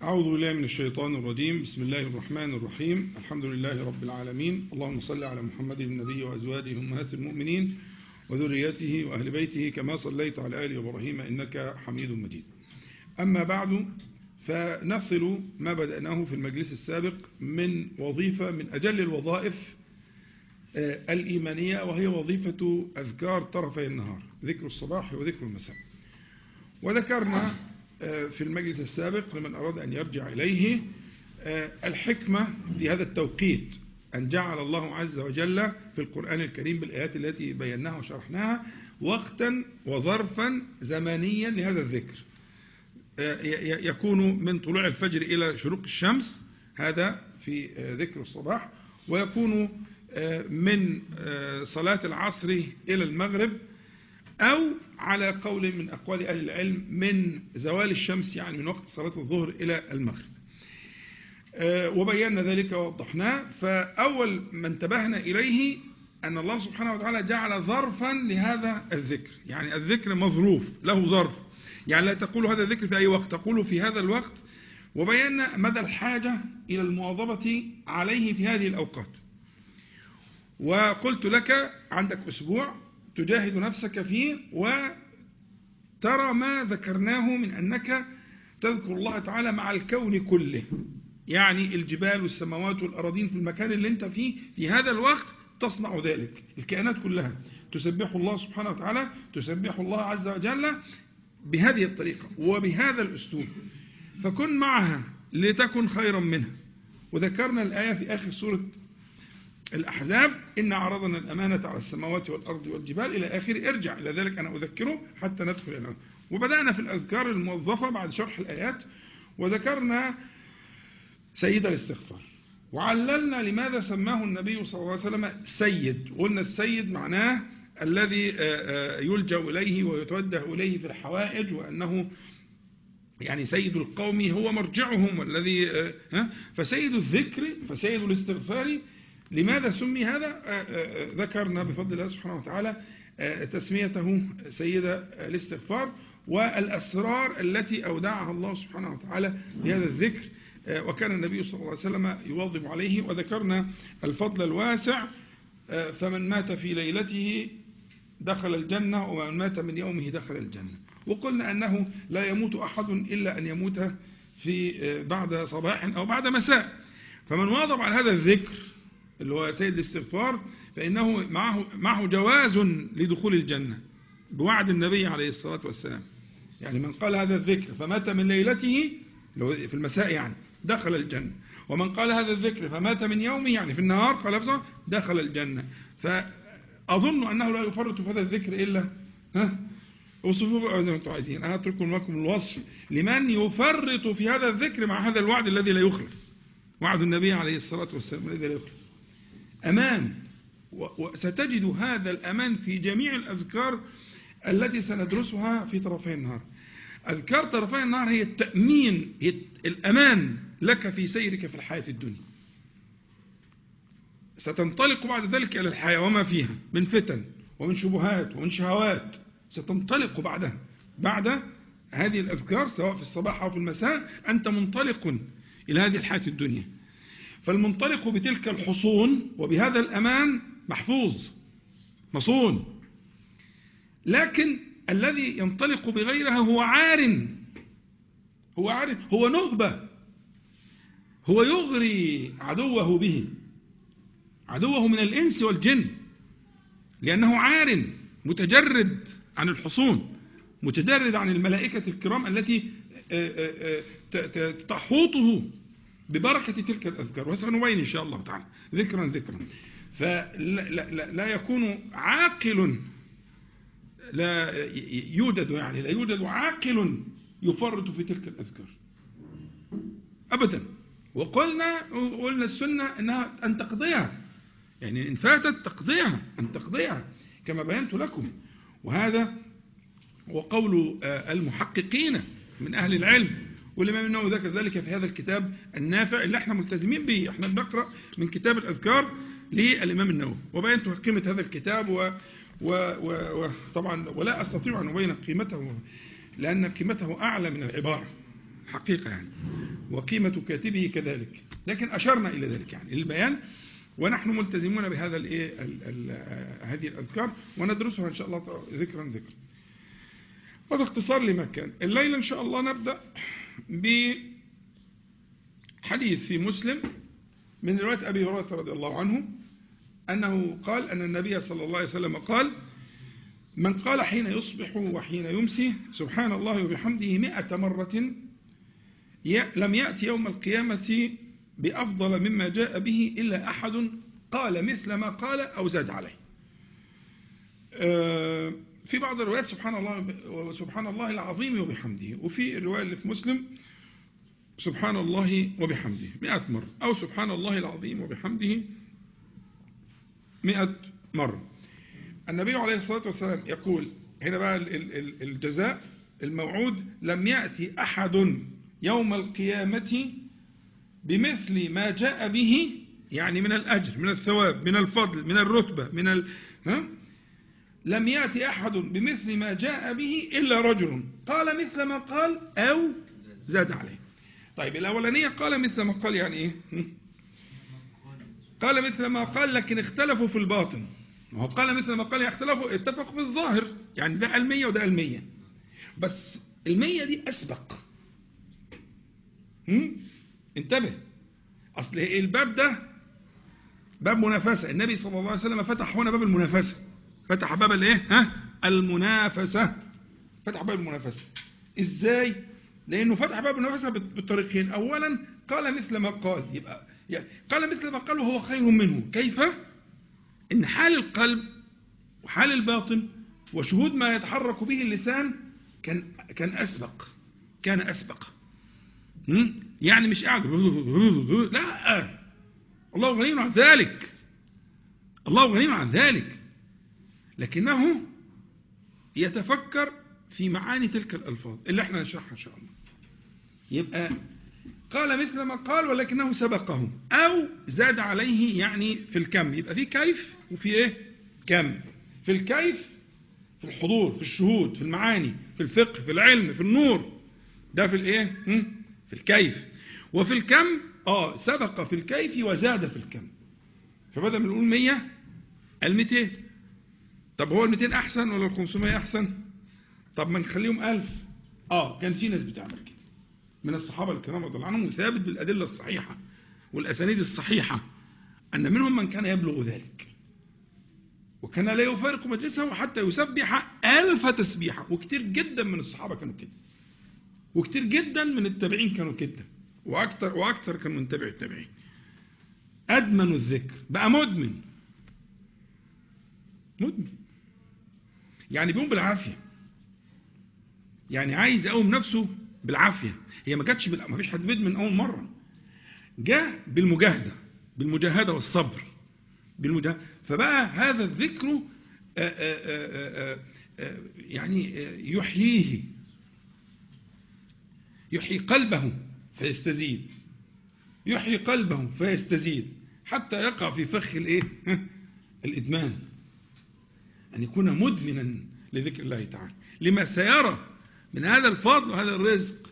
أعوذ بالله من الشيطان الرجيم. بسم الله الرحمن الرحيم. الحمد لله رب العالمين. اللهم صل على محمد النبي وأزواجه أمهات المؤمنين وذريته وأهل بيته كما صليت على آل إبراهيم إنك حميد مجيد. أما بعد، فنصل ما بدأناه في المجلس السابق من وظيفة من أجل الوظائف الإيمانية، وهي وظيفة أذكار طرفي النهار، ذكر الصباح وذكر المساء. وذكرنا في المجلس السابق لمن أراد أن يرجع إليه الحكمة في هذا التوقيت، أن جعل الله عز وجل في القرآن الكريم بالآيات التي بيناها وشرحناها وقتا وظرفا زمنيا لهذا الذكر، يكون من طلوع الفجر إلى شروق الشمس، هذا في ذكر الصباح، ويكون من صلاة العصر إلى المغرب، أو على قول من أقوال أهل العلم من زوال الشمس، يعني من وقت صلاة الظهر إلى المغرب. وبينا ذلك ووضحناه. فأول ما انتبهنا إليه أن الله سبحانه وتعالى جعل ظرفا لهذا الذكر، يعني الذكر مظروف له ظرف، يعني لا تقول هذا الذكر في أي وقت، تقول في هذا الوقت. وبينا مدى الحاجة إلى المواظبة عليه في هذه الأوقات. وقلت لك عندك أسبوع تجاهد نفسك فيه وترى ما ذكرناه من أنك تذكر الله تعالى مع الكون كله، يعني الجبال والسماوات والأراضين في المكان اللي انت فيه في هذا الوقت تصنع ذلك، الكائنات كلها تسبح الله سبحانه وتعالى، تسبح الله عز وجل بهذه الطريقة وبهذا الأسلوب، فكن معها لتكن خيرا منها. وذكرنا الآية في آخر سورة الأحزاب: إن عرضنا الأمانة على السماوات والأرض والجبال إلى آخر. ارجع إلى ذلك أنا أذكره حتى ندخل إلى. وبدأنا في الأذكار الموظفة بعد شرح الآيات، وذكرنا سيد الاستغفار، وعللنا لماذا سماه النبي صلى الله عليه وسلم سيد. قلنا السيد معناه الذي يلجأ إليه ويتوجه إليه في الحوائج، وأنه يعني سيد القوم هو مرجعهم، والذي فسيد الذكر فسيد الاستغفار. لماذا سمي هذا؟ ذكرنا بفضل الله سبحانه وتعالى تسميته سيد الاستغفار والأسرار التي أودعها الله سبحانه وتعالى بهذا الذكر، وكان النبي صلى الله عليه وسلم يواظب عليه. وذكرنا الفضل الواسع: فمن مات في ليلته دخل الجنة، ومن مات من يومه دخل الجنة. وقلنا أنه لا يموت أحد إلا أن يموت في بعد صباح أو بعد مساء. فمن واظب على هذا الذكر اللي هو سيد الاستغفار فإنه معه جواز لدخول الجنة بوعد النبي عليه الصلاة والسلام. يعني من قال هذا الذكر فمات من ليلته في المساء يعني دخل الجنة، ومن قال هذا الذكر فمات من يومه يعني في النهار خلفه دخل الجنة. فأظن أنه لا يفرط في هذا الذكر إلا وصفوه بقى زي ما انتم عايزين. أنا أترك لكم الوصف لمن يفرط في هذا الذكر مع هذا الوعد الذي لا يخلف، وعد النبي عليه الصلاة والسلام الذي لا يخلف. أمان، وستجد هذا الأمان في جميع الأذكار التي سندرسها في طرفي النهار. أذكار طرفي النهار هي التأمين، هي الأمان لك في سيرك في الحياة الدنيا. ستنطلق بعد ذلك إلى الحياة وما فيها من فتن ومن شبهات ومن شهوات، ستنطلق بعدها. بعد هذه الأذكار سواء في الصباح أو في المساء أنت منطلق إلى هذه الحياة الدنيا. فالمنطلق بتلك الحصون وبهذا الأمان محفوظ مصون، لكن الذي ينطلق بغيرها هو عار، هو نهبة، هو يغري عدوه به، عدوه من الإنس والجن، لأنه عار متجرد عن الحصون، متجرد عن الملائكة الكرام التي تحوطه ببركة تلك الأذكار. وسنبين إن شاء الله تعالى ذكرا. فلا يكون عاقل، لا يوجد عاقل يفرط في تلك الأذكار أبدا. وقلنا السنة أنها أن تقضيها، يعني إن فاتت تقضيها، أن تقضيها كما بينت لكم. وهذا وقول المحققين من أهل العلم، والإمام النووي ذكر ذلك في هذا الكتاب النافع اللي احنا ملتزمين به. احنا بنقرأ من كتاب الأذكار للإمام النووي، وبينت قيمة هذا الكتاب وطبعا ولا أستطيع أن أبين قيمته، لأن قيمته أعلى من العبارة حقيقة يعني. وقيمة كاتبه كذلك، لكن أشرنا إلى ذلك يعني للبيان، ونحن ملتزمون بهذا هذه الأذكار وندرسها إن شاء الله ذكرا. هذا اختصار لما كان. الليلة إن شاء الله نبدأ بحديث في مسلم من رواية أبي هريرة رضي الله عنه أنه قال أن النبي صلى الله عليه وسلم قال: من قال حين يصبح وحين يمسي سبحان الله وبحمده 100 مرة لم يأتي يوم القيامة بأفضل مما جاء به إلا أحد قال مثل ما قال أو زاد عليه. في بعض الروايات سبحان الله العظيم وبحمده، وفي الرواية اللي في مسلم سبحان الله وبحمده 100 مرة، أو سبحان الله العظيم وبحمده 100 مرة. النبي عليه الصلاة والسلام يقول هنا بقى الجزاء الموعود: لم يأتي أحد يوم القيامة بمثل ما جاء به، يعني من الأجر، من الثواب، من الفضل، من الرتبة، لم يأتي أحد بمثل ما جاء به إلا رجل قال مثل ما قال أو زاد عليه. طيب الأولانية قال مثل ما قال يعني إيه؟ قال مثل ما قال لكن اختلفوا في الباطن. وهو قال مثل ما قال اختلفوا، اتفقوا في الظاهر، يعني ده 100 وده 100، بس 100 دي أسبق. انتبه، أصل الباب ده باب منافسة. النبي صلى الله عليه وسلم فتح هنا باب المنافسة، فتح باب الايه؟ المنافسة. فتح باب المنافسة ازاي؟ لأنه فتح باب المنافسة بالطريقين. أولا قال مثل ما قال، يبقى يعني قال مثل ما قال وهو خير منه. كيف؟ إن حال القلب وحال الباطن وشهود ما يتحرك به اللسان كان أسبق، كان أسبق. يعني مش قاعد لا، الله غني عن ذلك، الله غني عن ذلك، لكنه يتفكر في معاني تلك الألفاظ اللي احنا نشرحها إن شاء الله. يبقى قال مثل ما قال ولكنه سبقه أو زاد عليه، يعني في الكم. يبقى في كيف وفي ايه؟ كم. في الكيف في الحضور، في الشهود، في المعاني، في الفقه، في العلم، في النور، ده في الايه؟ في الكيف. وفي الكم سبق في الكيف وزاد في الكم. فبدأ من نقول 100 قال 200. طب هو 200 أحسن ولا 500 أحسن؟ طب ما نخليهم 1000. كان في ناس بتعمل كده من الصحابة الكرام رضي الله عنهم، وثابت بالأدلة الصحيحة والأسانيد الصحيحة أن منهم من كان يبلغ ذلك، وكان لا يفارق مجلسه حتى يسبح 1000 تسبيحة. وكتير جدا من الصحابة كانوا كده، وكتير جدا من التابعين كانوا كده، وأكثر كان من تابع التابعين. أدمن الذكر، بقى مدمن، يعني بيقوم بالعافية، يعني عايز يقوم نفسه بالعافية. هي ما جاتش ما فيش حد بيدمن أول مرة، جاء بالمجاهدة والصبر، فبقى هذا الذكر يعني يحيي قلبه فيستزيد، يحيي قلبه فيستزيد حتى يقع في فخ الايه؟ الإدمان، أن يكون مدمنا لذكر الله تعالى لما سيرى من هذا الفضل وهذا الرزق.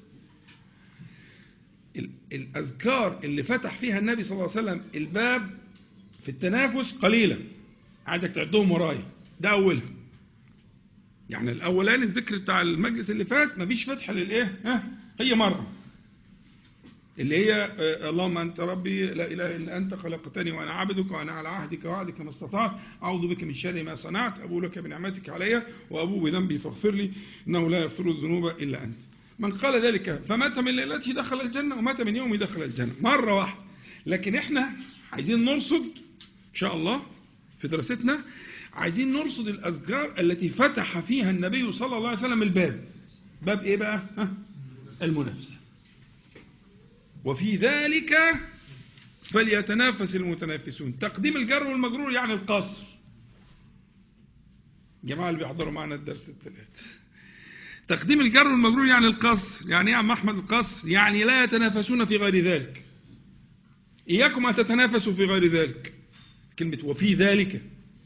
الأذكار اللي فتح فيها النبي صلى الله عليه وسلم الباب في التنافس قليلا، عايزك تعدهم ورايا. ده أولها، يعني الأولاني الذكر بتاع المجلس اللي فات مفيش فتح للإيه؟ هي مرة اللي هي اللهم أنت ربي لا إله إلا أنت خلقتني وأنا عبدك وأنا على عهدك ووعدك ما استطعت أعوذ بك من شر ما صنعت أبو لك بنعمتك علي وأبو بذنبي فاغفر لي إنه لا يغفر الذنوب إلا أنت. من قال ذلك فمات من ليلته دخل الجنة ومات من يومه دخل الجنة، مرة واحدة. لكن إحنا عايزين نرصد إن شاء الله في دراستنا، عايزين نرصد الأذكار التي فتح فيها النبي صلى الله عليه وسلم الباب. باب إيه بقى؟ المنافسة. وفي ذلك فليتنافس المتنافسون. تقديم الجر والمجرور يعني القصر. جماعة اللي بيحضروا معنا الدرس الثلاث، تقديم الجر والمجرور يعني القصر. يعني ايه يا عم احمد القصر؟ يعني لا يتنافسون في غير ذلك. إياكم أن تتنافسوا في غير ذلك. كلمة وفي ذلك،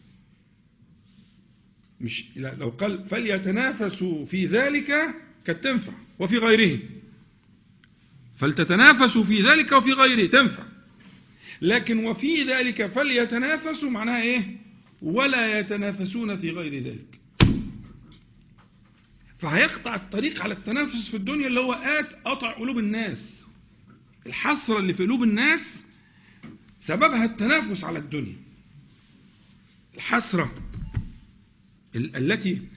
مش لو قال فليتنافسوا في ذلك كانت تنفع، وفي غيره. فلتتنافسوا في ذلك وفي غيره تنفع. لكن وفي ذلك فليتنافسوا معناها ايه؟ ولا يتنافسون في غير ذلك. فهيقطع الطريق على التنافس في الدنيا اللي هو قطع قلوب الناس. الحسرة اللي في قلوب الناس سببها التنافس على الدنيا. الحسرة التي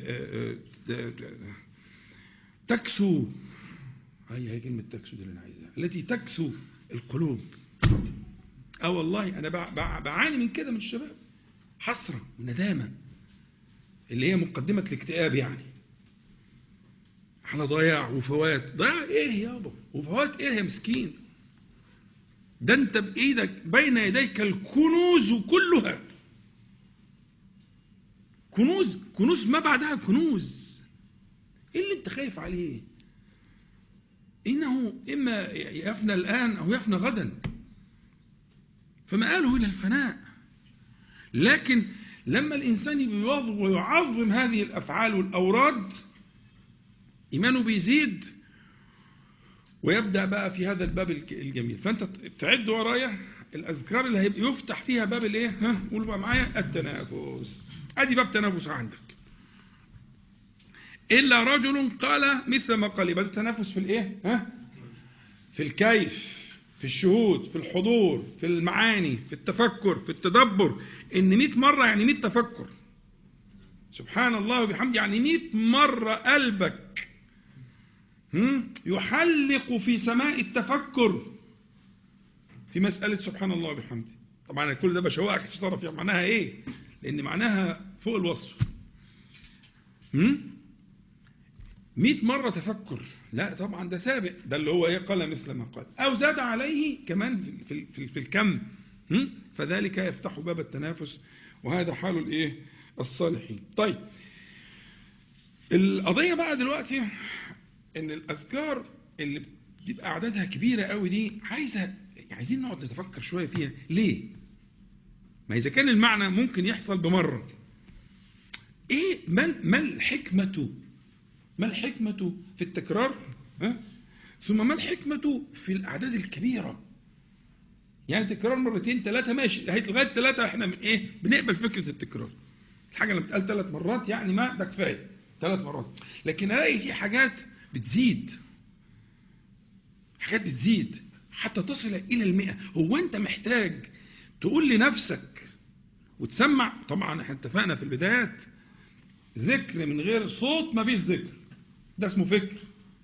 تكسو، هي كلمة تكسو دي اللي أنا عايزها، التي تكسو القلوب. والله أنا بعاني من كده من الشباب، حسرة وندامة اللي هي مقدمة الاكتئاب يعني، على ضياع وفوات. ضياع ايه يابا وفوات ايه يا مسكين؟ ده انت بايدك بين يديك الكنوز كلها، كنوز ما بعدها كنوز. ايه اللي انت خايف عليه؟ انه اما يفنى الان او يفنى غدا، فمآله الى الفناء. لكن لما الانسان يواظب ويعظم هذه الافعال والاوراد، ايمانه بيزيد ويبدأ بقى في هذا الباب الجميل. فأنت تعد ورايا الأذكار اللي هيبقى يفتح فيها باب الايه؟ قولوا بقى معايا، التنافس. ادي باب تنافس عندك. إلا رجل قال مثل ما قال. يبقى التنافس في الايه؟ في الكيف، في الشهود، في الحضور، في المعاني، في التفكر، في التدبر. إن 100 مرة يعني 100 تفكر. سبحان الله وبحمده، يعني 100 مرة قلبك يحلق في سماء التفكر في مسألة سبحان الله وبحمده. طبعا كل ده بشوقك عشان تعرف يعني معناها ايه، لان معناها فوق الوصف. 100 مرة تفكر، لا طبعا ده سابق، ده اللي هو ايه؟ قال مثل ما قال او زاد عليه كمان في الكم. فذلك يفتح باب التنافس، وهذا حال الايه؟ الصالحين. طيب القضية بقى دلوقتي ان الاذكار اللي بتبقى اعدادها كبيره قوي دي عايزين نقعد نتفكر شويه فيها. ليه؟ ما اذا كان المعنى ممكن يحصل بمره، ايه ما الحكمه في التكرار؟ ثم ما الحكمه في الاعداد الكبيره؟ يعني تكرار مرتين ثلاثه ماشي، لغايه ثلاثه احنا من ايه؟ بنقبل فكره التكرار. الحاجه اللي بتقال 3 مرات يعني ما ده كفايه 3 مرات. لكن الاقي في حاجات بتزيد، حاجات بتزيد حتى تصل إلى 100. هو أنت محتاج تقول لنفسك وتسمع؟ طبعا احنا اتفقنا في البدايات، ذكر من غير صوت ما فيش ذكر، ده اسمه فكر.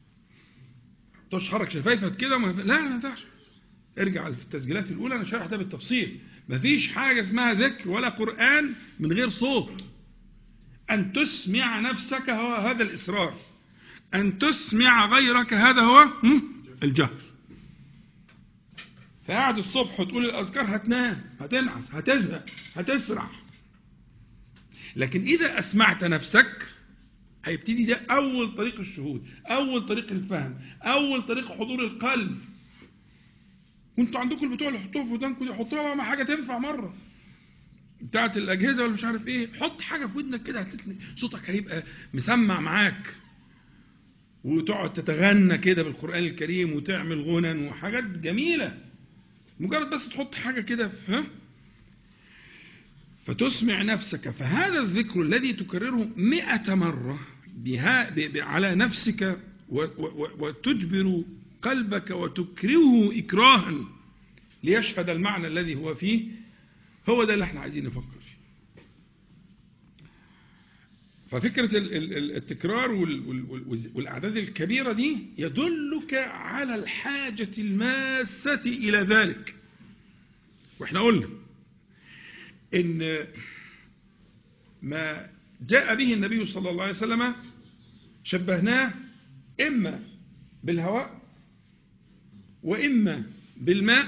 تحرك شفايفك كده لا ما ينفعش. ارجع في التسجيلات الأولى أنا شارح ده بالتفصيل. ما فيش حاجة اسمها ذكر ولا قرآن من غير صوت. أن تسمع نفسك هو هذا الإصرار، أن تسمع غيرك هذا هو الجهر. فقاعد الصبح وتقول الأذكار هتنام، هتنعس، هتزهق، هتسرع. لكن إذا أسمعت نفسك هيبتدي ده أول طريق الشهود، أول طريق الفهم، أول طريق حضور القلب. وانتوا عندكم البتوع اللي حطوها في ودانكم دي، حطوها ما حاجة تنفع مرة بتاعت الأجهزة ولا مش عارف إيه. حط حاجة في ودنك كده، صوتك هيبقى مسمع معاك، وتقعد تتغنى كده بالقرآن الكريم وتعمل غنن وحاجات جميلة. مجرد بس تحط حاجة كده فتسمع نفسك. فهذا الذكر الذي تكرره 100 مرة على نفسك وتجبر قلبك وتكرهه إكراها ليشهد المعنى الذي هو فيه، هو ده اللي احنا عايزين نفكر فيه. ففكرة التكرار والأعداد الكبيرة دي يدلك على الحاجة الماسة إلى ذلك. واحنا قلنا إن ما جاء به النبي صلى الله عليه وسلم شبهناه إما بالهواء، وإما بالماء،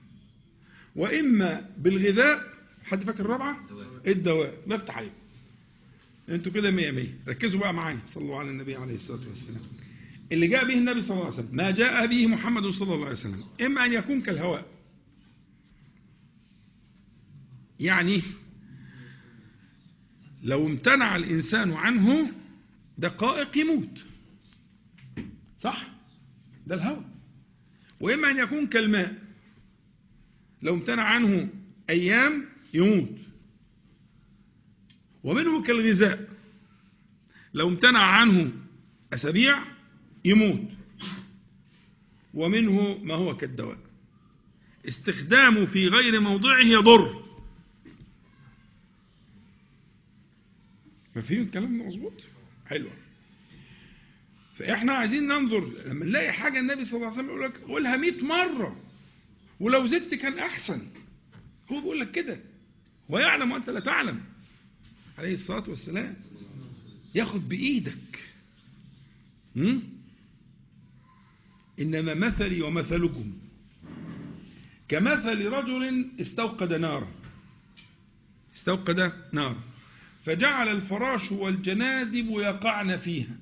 وإما بالغذاء. حد فاكر الرابعة؟ الدواء. نفتح عليه انتوا كده 100 100. ركزوا بقى معايا، صلوا على النبي عليه الصلاة والسلام. اللي جاء به النبي صلى الله عليه وسلم، ما جاء به محمد صلى الله عليه وسلم، إما أن يكون كالهواء، يعني لو امتنع الإنسان عنه دقائق يموت، صح؟ ده الهواء. وإما أن يكون كالماء، لو امتنع عنه أيام يموت. ومنه كالغذاء، لو امتنع عنه أسابيع يموت. ومنه ما هو كالدواء، استخدامه في غير موضعه يضر. مفهوم الكلام ده مظبوط؟ حلو. فإحنا عايزين ننظر لما نلاقي حاجة النبي صلى الله عليه وسلم يقول لك قولها 100 مرة، ولو زدت كان أحسن. هو بيقول لك كده، ويعلم وأنت لا تعلم عليه الصلاة والسلام. ياخد بإيدك. إنما مثلي ومثلكم كمثل رجل استوقد نارا فجعل الفراش والجنادب يقعن فيها.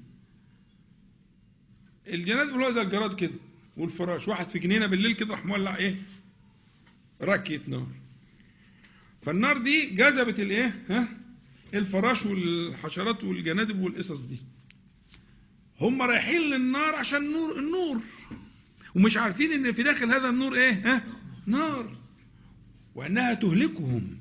الجنادب هو زي الجراد كده، والفراش واحد في جنينة بالليل كده راح مولع ايه؟ ركية نار. فالنار دي جذبت الايه؟ الفراش والحشرات والجنادب والقصص دي. هم رايحين للنار عشان النور، ومش عارفين ان في داخل هذا النور ايه؟ نار، وانها تهلكهم.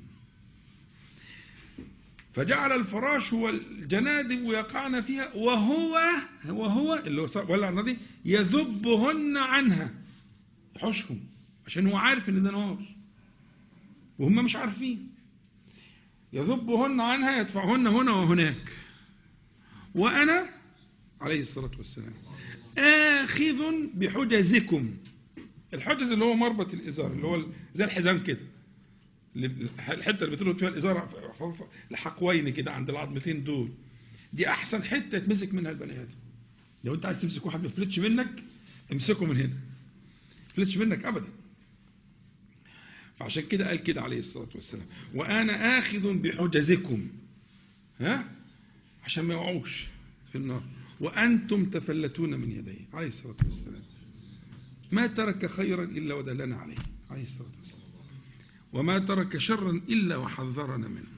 فجعل الفراش والجنادب يقعن فيها وهو اللي ولع النار دي يذبهن عنها، يحوشهم، عشان هو عارف ان ده نار وهم مش عارفين. يذبهن عنها، يدفعهن هنا وهناك، وأنا عليه الصلاة والسلام آخذ بحجزكم. الحجز اللي هو مربط الإزار، اللي هو زي الحزام كده، الحتة اللي بتربط فيها الإزار الحقوين كده عند العظمتين دول، دي أحسن حتة يتمسك منها البني آدم. لو أنت عايز تمسك واحد ما يفلتش منك، امسكه من هنا، ما يفلتش منك أبدا. فعشان كده قال كده عليه الصلاة والسلام وأنا آخذ بحجزكم، عشان ما يوقعوش في النار، وأنتم تفلتون من يديه عليه الصلاة والسلام. ما ترك خيرا إلا ودلنا عليه الصلاة والسلام، وما ترك شرا إلا وحذرنا منه.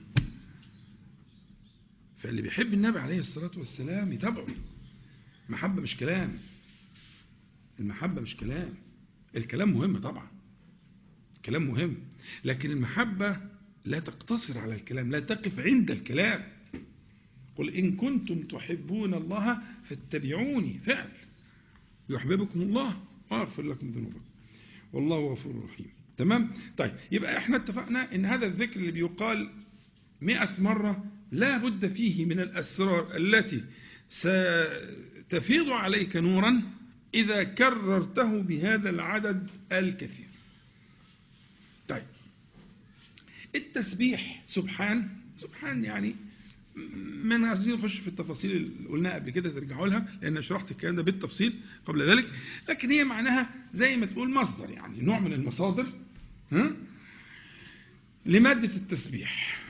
فاللي بيحب النبي عليه الصلاة والسلام يتابعه. المحبة مش كلام، المحبة مش كلام. الكلام مهم طبعا، الكلام مهم، لكن المحبة لا تقتصر على الكلام، لا تقف عند الكلام. قل إن كنتم تحبون الله فاتبعوني، فعل يحببكم الله ويغفر لكم ذنوبكم والله غفور رحيم. تمام؟ طيب، يبقى احنا اتفقنا ان هذا الذكر اللي بيقال 100 مرة لا بد فيه من الأسرار التي ستفيض عليك نورا إذا كررته بهذا العدد الكثير. طيب، التسبيح سبحان يعني من عايزين نخش في التفاصيل اللي قلناها قبل كده، ترجعوا لها لأن شرحت الكلام ده بالتفصيل قبل ذلك، لكن هي معناها زي ما تقول مصدر، يعني نوع من المصادر لمادة التسبيح.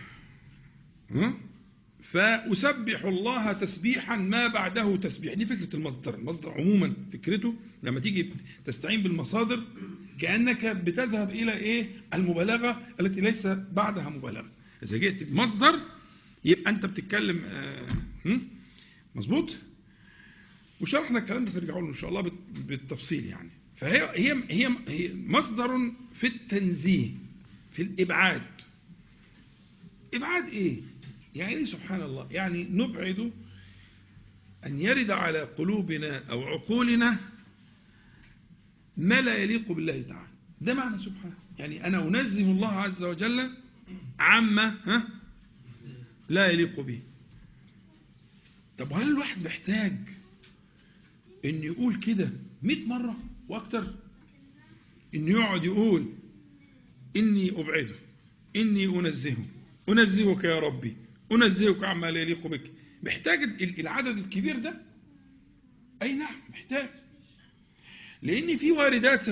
فأسبح الله تسبيحا ما بعده تسبيح، دي فكرة المصدر. المصدر عموما فكرته لما تيجي تستعين بالمصادر كأنك بتذهب إلى إيه؟ المبالغة التي ليس بعدها مبالغة. إذا جئت بمصدر يبقى أنت بتتكلم مظبوط. وشرحنا الكلام ده ترجعوا له إن شاء الله بالتفصيل يعني. فهي مصدر في التنزيه، في الإبعاد. إبعاد إيه؟ يعني سبحان الله، يعني نبعد أن يرد على قلوبنا أو عقولنا ما لا يليق بالله تعالى. ده معنى سبحانه، يعني أنا أنزه الله عز وجل عما لا يليق به. طب هل الواحد محتاج أن يقول كده 100 مرة وأكتر؟ أن يقعد يقول إني أبعده، إني أنزهك يا ربي، أنزهك عما لا يليق بك؟ محتاج العدد الكبير ده؟ أي نعم محتاج، لأن في واردات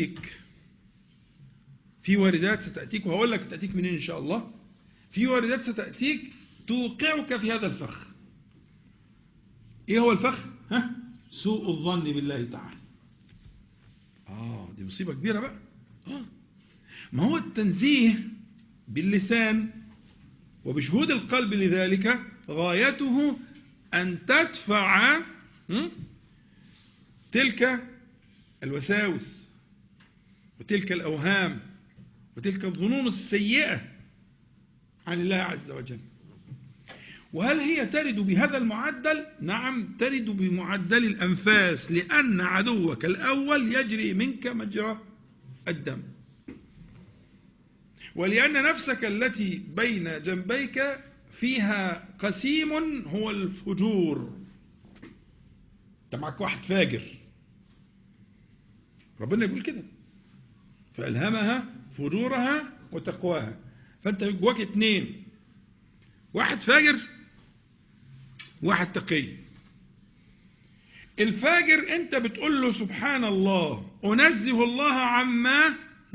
ستأتيك، وهقول لك تأتيك منين إن شاء الله. في واردات ستأتيك توقعك في هذا الفخ. إيه هو الفخ؟ سوء الظن بالله تعالى. دي مصيبة كبيرة بقى. ما هو التنزيه باللسان وبشهود القلب لذلك غايته أن تدفع تلك الوساوس وتلك الأوهام وتلك الظنون السيئة عن الله عز وجل. وهل هي ترد بهذا المعدل؟ نعم، ترد بمعدل الأنفاس، لأن عدوك الأول يجري منك مجرى الدم، ولأن نفسك التي بين جنبيك فيها قسيم هو الفجور. انت معك واحد فاجر، ربنا يقول كده فألهمها فجورها وتقواها. فانت جواك اتنين، واحد فاجر واحد تقي. الفاجر انت بتقول له سبحان الله، أنزه الله عما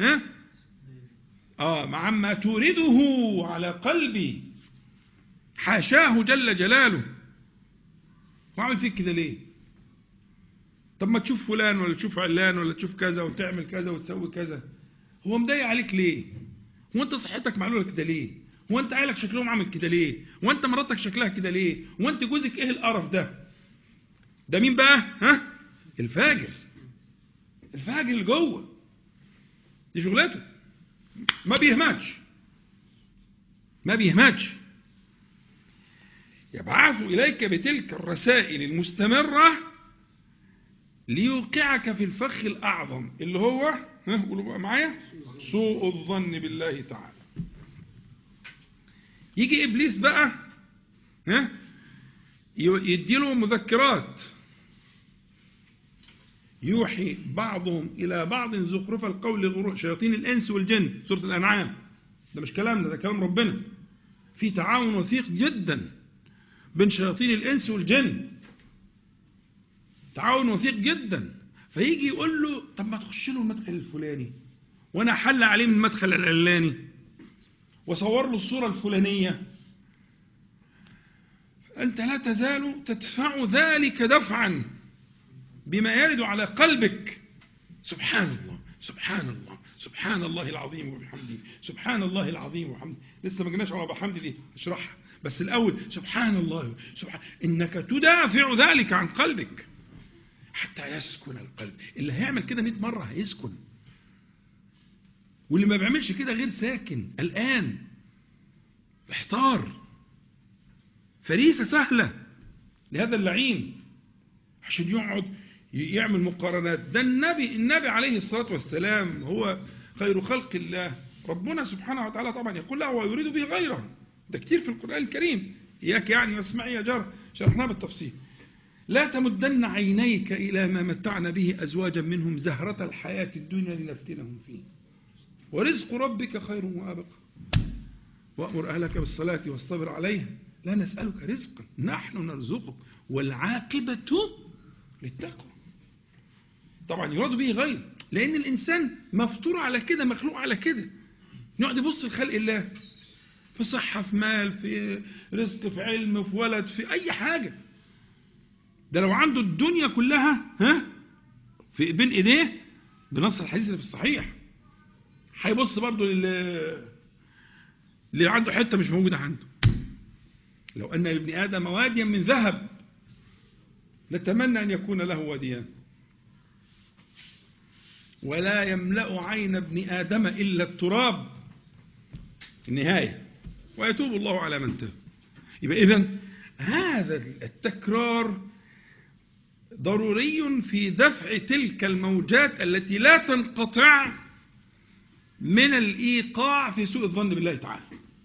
عما تورده على قلبي، حاشاه جل جلاله. وعمل فيك كده ليه؟ طب ما تشوف فلان ولا تشوف علان ولا تشوف كذا وتعمل كذا وتسوي كذا، هو مضايق عليك ليه؟ هو انت صحتك معلوله كده ليه؟ هو انت عيالك شكلهم عامل كده ليه؟ هو انت مراتك شكلها كده ليه؟ هو انت جوزك ايه القرف ده؟ ده مين بقى؟ الفاجر. الفاجر اللي جوه دي شغلته، ما بيهمتش. يبعث إليك بتلك الرسائل المستمرة ليوقعك في الفخ الأعظم اللي هو قولوا بقى معايا سوء الظن بالله تعالى. يجي إبليس بقى يديله مذكرات، يوحي بعضهم إلى بعض زخرف القول غرور، شياطين الإنس والجن، سورة الأنعام. ده مش كلامنا، ده كلام ربنا. في تعاون وثيق جدا بين شياطين الإنس والجن، تعاون وثيق جدا. فيجي يقول له طب ما تخش له المدخل الفلاني، وانا حل عليه من المدخل العلاني، وصور له الصورة الفلانية. أنت لا تزال تدفع ذلك دفعا بما يرد على قلبك. سبحان الله سبحان الله سبحان الله العظيم وبحمده، سبحان الله العظيم وبحمده. لسه ما جيناش على بحمده دي، اشرحها بس الأول. سبحان الله إنك تدافع ذلك عن قلبك حتى يسكن القلب. اللي هيعمل كده 100 مرة هيسكن، واللي ما بيعملش كده غير ساكن الآن احتار. فريسة سهلة لهذا اللعين عشان يقعد يعمل مقارنات. ده النبي عليه الصلاة والسلام هو خير خلق الله. ربنا سبحانه وتعالى طبعا يقول له ويريد به غيره، ده كتير في القرآن الكريم. إياك يعني واسمعي يا جار، شرحناه بالتفصيل. لا تمدن عينيك إلى ما متعنا به أزواجا منهم زهرة الحياة الدنيا لنفتنهم فيه ورزق ربك خير وأبقى وأمر أهلك بالصلاة واصطبر عليها لا نسألك رزقا نحن نرزقك والعاقبة للتقوى. طبعا يراد به غير، لأن الإنسان مفطور على كده، مخلوق على كده. نقعد يبص لخلق الله في صحة، في مال، في رزق، في علم، في ولد، في أي حاجة. ده لو عنده الدنيا كلها في بين ايديه بنص الحديث اللي في الصحيح، هيبص برضه اللي عنده حته مش موجوده عنده. لو ان لابن ادم واديا من ذهب لتمنى ان يكون له واديان، ولا يملأ عين ابن ادم الا التراب في النهايه، ويتوب الله على من تاب. يبقى اذن هذا التكرار ضروري في دفع تلك الموجات التي لا تنقطع من الإيقاع في سوء الظن بالله تعالى.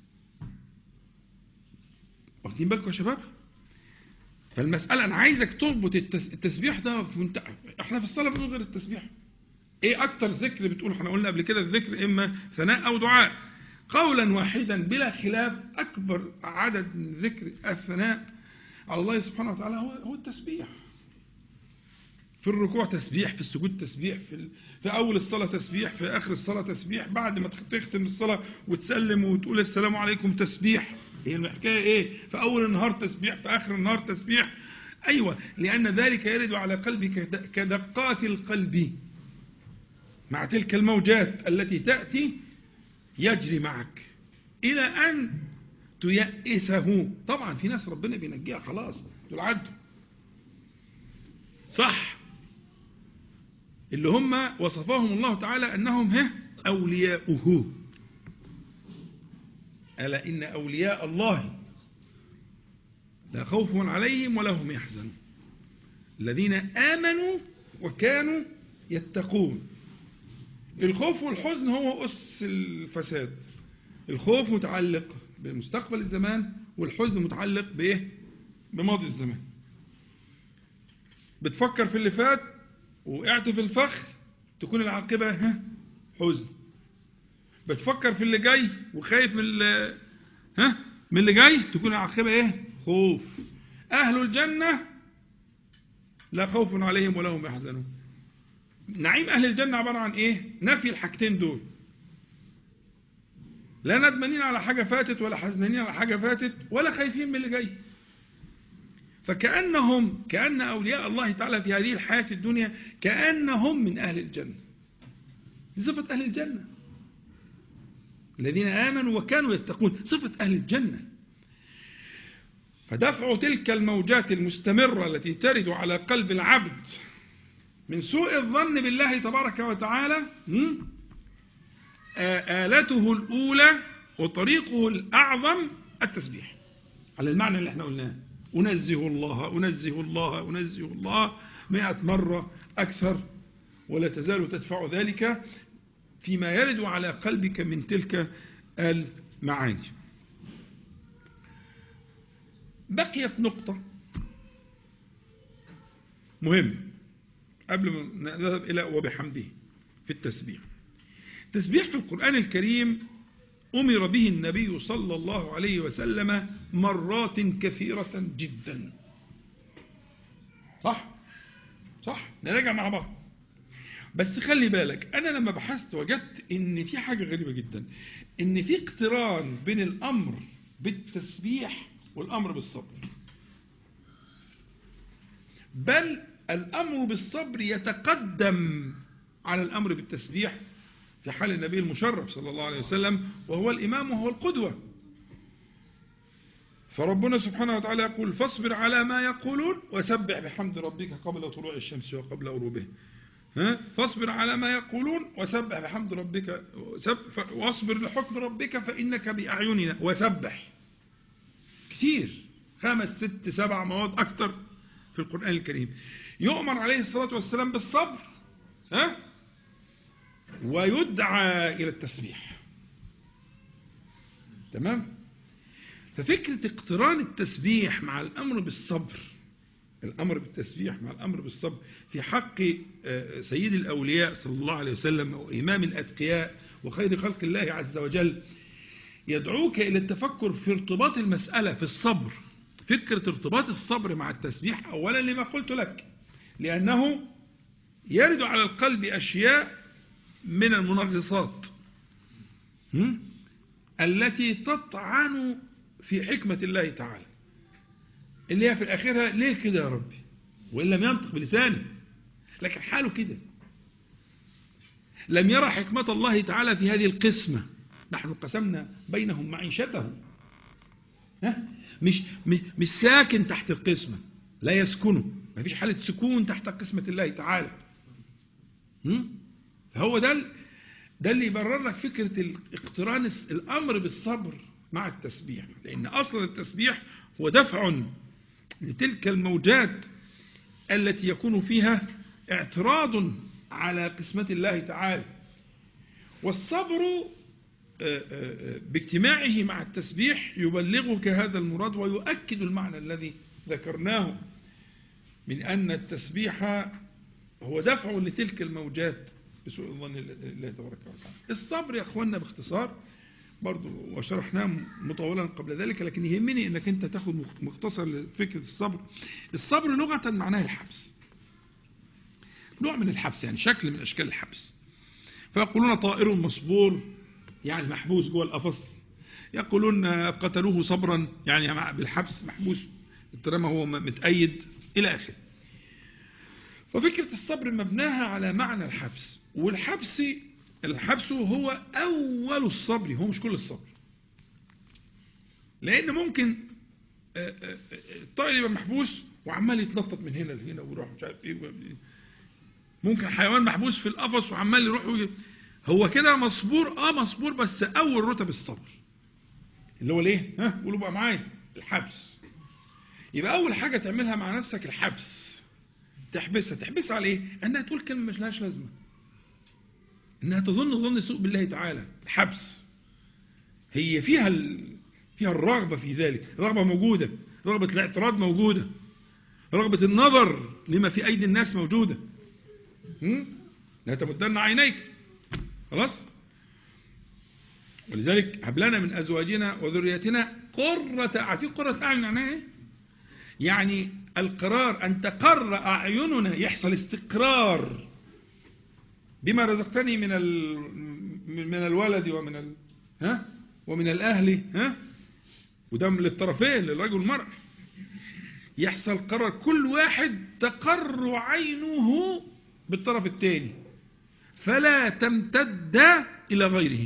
واخدين بالكم يا شباب؟ فالمسألة أنا عايزك تربط التسبيح ده في احنا في الصلاة بنقول غير التسبيح. ايه أكتر ذكر بتقول؟ احنا قلنا قبل كده الذكر إما ثناء أو دعاء قولا واحدا بلا خلاف. أكبر عدد من ذكر الثناء على الله سبحانه وتعالى هو التسبيح. في الركوع تسبيح، في السجود تسبيح، في أول الصلاة تسبيح، في آخر الصلاة تسبيح، بعد ما تختم الصلاة وتسلم وتقول السلام عليكم تسبيح. هي الحكاية إيه؟ في أول النهار تسبيح، في آخر النهار تسبيح. أيوة، لأن ذلك يرد على قلبك كدقات القلب مع تلك الموجات التي تأتي يجري معك إلى أن تيأسه. طبعا في ناس ربنا بينجيها خلاص، دول عدوا صح. اللي هم وصفهم الله تعالى أنهم أولياؤه. ألا إن أولياء الله لا خوف عليهم ولا هم يحزنون الذين آمنوا وكانوا يتقون. الخوف والحزن هو أس الفساد. الخوف متعلق بمستقبل الزمان، والحزن متعلق بإيه؟ بماضي الزمان. بتفكر في اللي فات وقعت في الفخ تكون العاقبة حزن. بتفكر في اللي جاي وخايف من اللي جاي تكون العاقبة خوف. أهل الجنة لا خوف عليهم ولا هم يحزنون. نعيم أهل الجنة عبارة عن نفي الحاجتين دول. لا ندمانين على حاجة فاتت ولا حزنانين على حاجة فاتت ولا خايفين من اللي جاي. كأن أولياء الله تعالى في هذه الحياة الدنيا كأنهم من أهل الجنة. صفة أهل الجنة الذين آمنوا وكانوا يتقون، صفة أهل الجنة. فدفع تلك الموجات المستمرة التي ترد على قلب العبد من سوء الظن بالله تبارك وتعالى آلته الأولى وطريقه الأعظم التسبيح على المعنى اللي احنا قلناه. أنزه الله أنزه الله أنزه الله 100 مرة أكثر، ولا تزال تدفع ذلك فيما يرد على قلبك من تلك المعاني. بقيت نقطة مهمة قبل ما نذهب إلى وبحمده في التسبيح. التسبيح في القرآن الكريم أمر به النبي صلى الله عليه وسلم مرات كثيرة جدا. صح نراجع مع بعض. بس خلي بالك، أنا لما بحثت وجدت إن في حاجة غريبة جدا، إن في اقتران بين الأمر بالتسبيح والأمر بالصبر. بل الأمر بالصبر يتقدم على الأمر بالتسبيح في حال النبي المشرف صلى الله عليه وسلم، وهو الإمام وهو القدوة. فربنا سبحانه وتعالى يقول: فاصبر على ما يقولون وسبح بحمد ربك قبل طلوع الشمس وقبل غروبها. فاصبر على ما يقولون وسبح بحمد ربك واصبر لحكم ربك فإنك بأعيننا وسبح. كتير، 5 6 7 مواد أكتر في القرآن الكريم. يؤمر عليه الصلاة والسلام بالصبر ويدعى إلى التسبيح. تمام؟ ففكرة اقتران التسبيح مع الأمر بالصبر، الأمر بالتسبيح مع الأمر بالصبر في حق سيد الأولياء صلى الله عليه وسلم وإمام الأتقياء وخير خلق الله عز وجل، يدعوك إلى التفكر في ارتباط المسألة في الصبر. فكرة ارتباط الصبر مع التسبيح أولا لما قلت لك، لأنه يرد على القلب أشياء من المنغصات التي تطعن في حكمة الله تعالى، اللي هي في الآخرة ليه كده يا ربي، وإن لم ينطق بلسانه لكن حاله كده. لم يرى حكمة الله تعالى في هذه القسمة. نحن قسمنا بينهم معيشتهم. مش ساكن تحت القسمة، لا يسكنه، ما فيش حالة سكون تحت قسمة الله تعالى. فهو ده اللي يبرر لك فكرة اقتران الأمر بالصبر مع التسبيح، لأن أصل التسبيح هو دفع لتلك الموجات التي يكون فيها اعتراض على قسمة الله تعالى. والصبر باجتماعه مع التسبيح يبلغك هذا المراد ويؤكد المعنى الذي ذكرناه من أن التسبيح هو دفع لتلك الموجات بسوء الظن الله تبارك وتعالى. الصبر يا أخوانا باختصار برضو وشرحناه مطولا قبل ذلك، لكن يهمني أنك أنت تأخذ مختصر لفكرة الصبر. الصبر لغة معناه الحبس، نوع من الحبس، يعني شكل من أشكال الحبس. فيقولون طائر مصبور، يعني محبوس جوه القفص. يقولون قتلوه صبرا، يعني بالحبس محبوس طالما هو متأيد إلى آخره. ففكرة الصبر مبناها على معنى الحبس، والحبس هو أول الصبر، هو مش كل الصبر. لأن ممكن الطائر يبقى محبوس وعمال يتنطط من هنا لهنا ويروح مش عارف إيه، ممكن حيوان محبوس في القفص وعمال يروح ويجي، هو كده مصبور، مصبور، بس اول رتب الصبر اللي هو ليه؟ قولوا بقى معايا، الحبس. يبقى اول حاجه تعملها مع نفسك الحبس، تحبسها على ايه؟ انها تقول كلمه مش لهاش لازمه، انها تظن ظن سوء بالله تعالى. الحبس هي فيها الرغبه في ذلك، رغبه موجوده، رغبه الاعتراض موجوده، رغبه النظر لما في ايدي الناس موجوده. لا تمدن عينيك، خلاص. ولذلك هب لنا من ازواجنا وذريتنا قرة اعين. قرة اعين معناها ايه؟ يعني القرار، ان تقر اعيننا، يحصل استقرار بما رزقتني من الولد ومن الاهل، وده من الطرفين، للرجل والمرأة. يحصل قرار، كل واحد تقر عينه بالطرف الثاني، فلا تمتد الى غيره.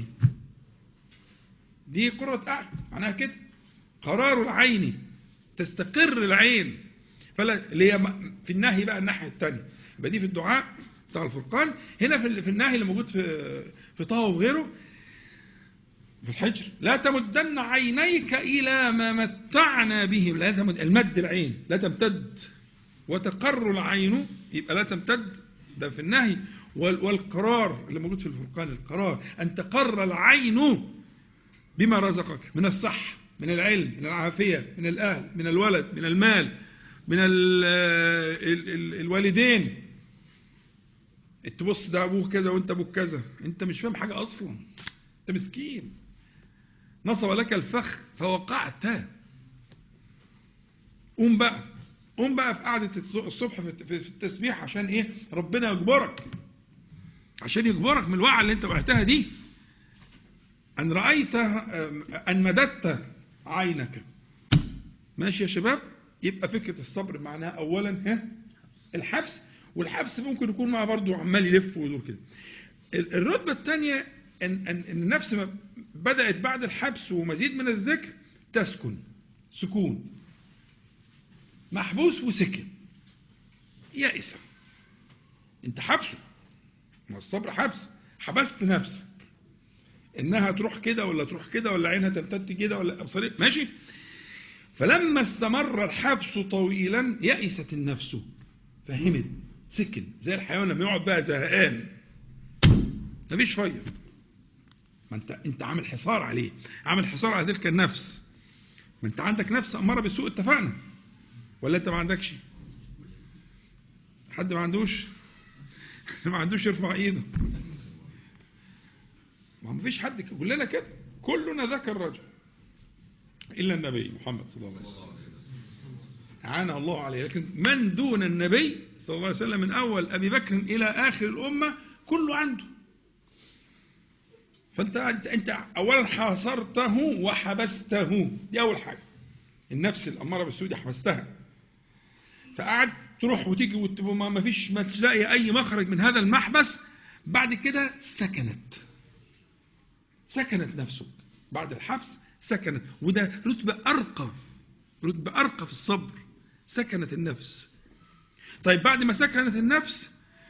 دي قرة اعين معناها كده، قرار العين، تستقر العين. فلا اللي هي في النهي بقى الناحيه الثانيه، يبقى دي في الدعاء بتاع الفرقان. هنا في النهي اللي موجود في طه وغيره في الحجر، لا تمدن عينيك الى ما متعنا به. لا تمد، المد العين لا تمتد، وتقر العين يبقى لا تمتد، ده في النهي. والقرار اللي موجود في الفرقان، القرار ان تقر العين بما رزقك من الصح، من العلم، من العافية، من الأهل، من الولد، من المال، من الوالدين. تبص ده أبوه كذا وانت أبوك كذا، انت مش فاهم حاجة أصلا، انت مسكين، نصب لك الفخ فوقعت. قوم بقى في قعدة الصبح في التسبيح، عشان ايه؟ ربنا يجبرك، عشان يجبرك من الوعي اللي انت وقعتها دي، أن رأيت أن مددت عينك. ماشي يا شباب؟ يبقى فكرة الصبر معناها أولا الحبس، والحبس ممكن يكون معه برضو عمال يلف ويدور كده. الرتبة الثانية أن النفس بدأت بعد الحبس ومزيد من الذكر تسكن، سكون، محبوس وسكن، يائسة. انت حبسه، ما الصبر حبس، حبست نفسك انها تروح كده ولا تروح كده، ولا عينها تمتد كده ولا ابصارها ماشي. فلما استمر الحبس طويلا يئست النفس، فهمت، سكن، زي الحيوان لما يقعد بقى زهقان مفيش فايده، ما انت عامل حصار عليه، عامل حصار على تلك النفس. ما انت عندك نفس اماره بالسوء، اتفقنا ولا انت ما عندكش؟ حد ما عندوش؟ ما عندوش يرفع ايده. ما فيش حد، كلنا كده، كلنا ذاك الرجل إلا النبي محمد صلى الله عليه وسلم عانى الله عليه. لكن من دون النبي صلى الله عليه وسلم من أول أبي بكر إلى آخر الأمة كله عنده. فأنت أولا حاصرته وحبسته، دي أول حاجة. النفس الأمارة بالسوء دي حبستها، فقعد تروح وتيجي ما فيش، ما تلاقي أي مخرج من هذا المحبس. بعد كده سكنت نفسك بعد الحبس، سكنت. وده رتبة أرقى في الصبر، سكنت النفس. طيب بعد ما سكنت النفس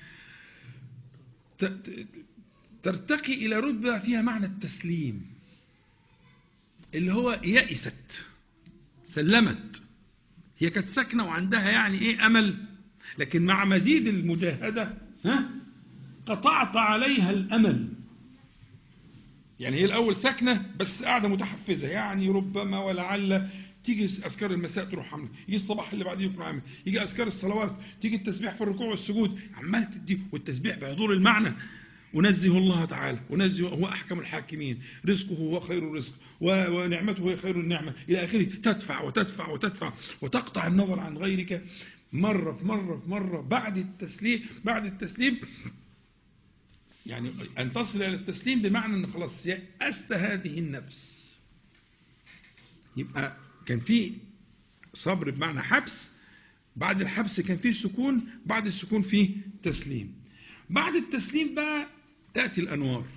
ترتقي إلى رتبة فيها معنى التسليم، اللي هو يأست، سلمت. هي كانت ساكنة وعندها يعني إيه أمل، لكن مع مزيد المجاهدة قطعت عليها الأمل. يعني هي الأول ساكنة بس قاعدة متحفزة، يعني ربما ولعل تيجي أذكار المساء تروح عامله، يجي الصباح اللي بعديه تروح عامله، يجي أذكار الصلوات، تيجي التسبيح في الركوع والسجود، عمال تديه. والتسبيح بيدور المعنى، ونزه الله تعالى، ونزه هو أحكم الحاكمين، رزقه هو خير الرزق، ونعمته هي خير النعمة إلى آخره. تدفع وتدفع وتدفع وتقطع النظر عن غيرك مرة في مرة في مرة. بعد التسليم يعني أن تصل إلى التسليم بمعنى أن خلاص يأست هذه النفس. يبقى كان في صبر بمعنى حبس، بعد الحبس كان في سكون، بعد السكون في تسليم. بعد التسليم بقى تأتي الأنوار،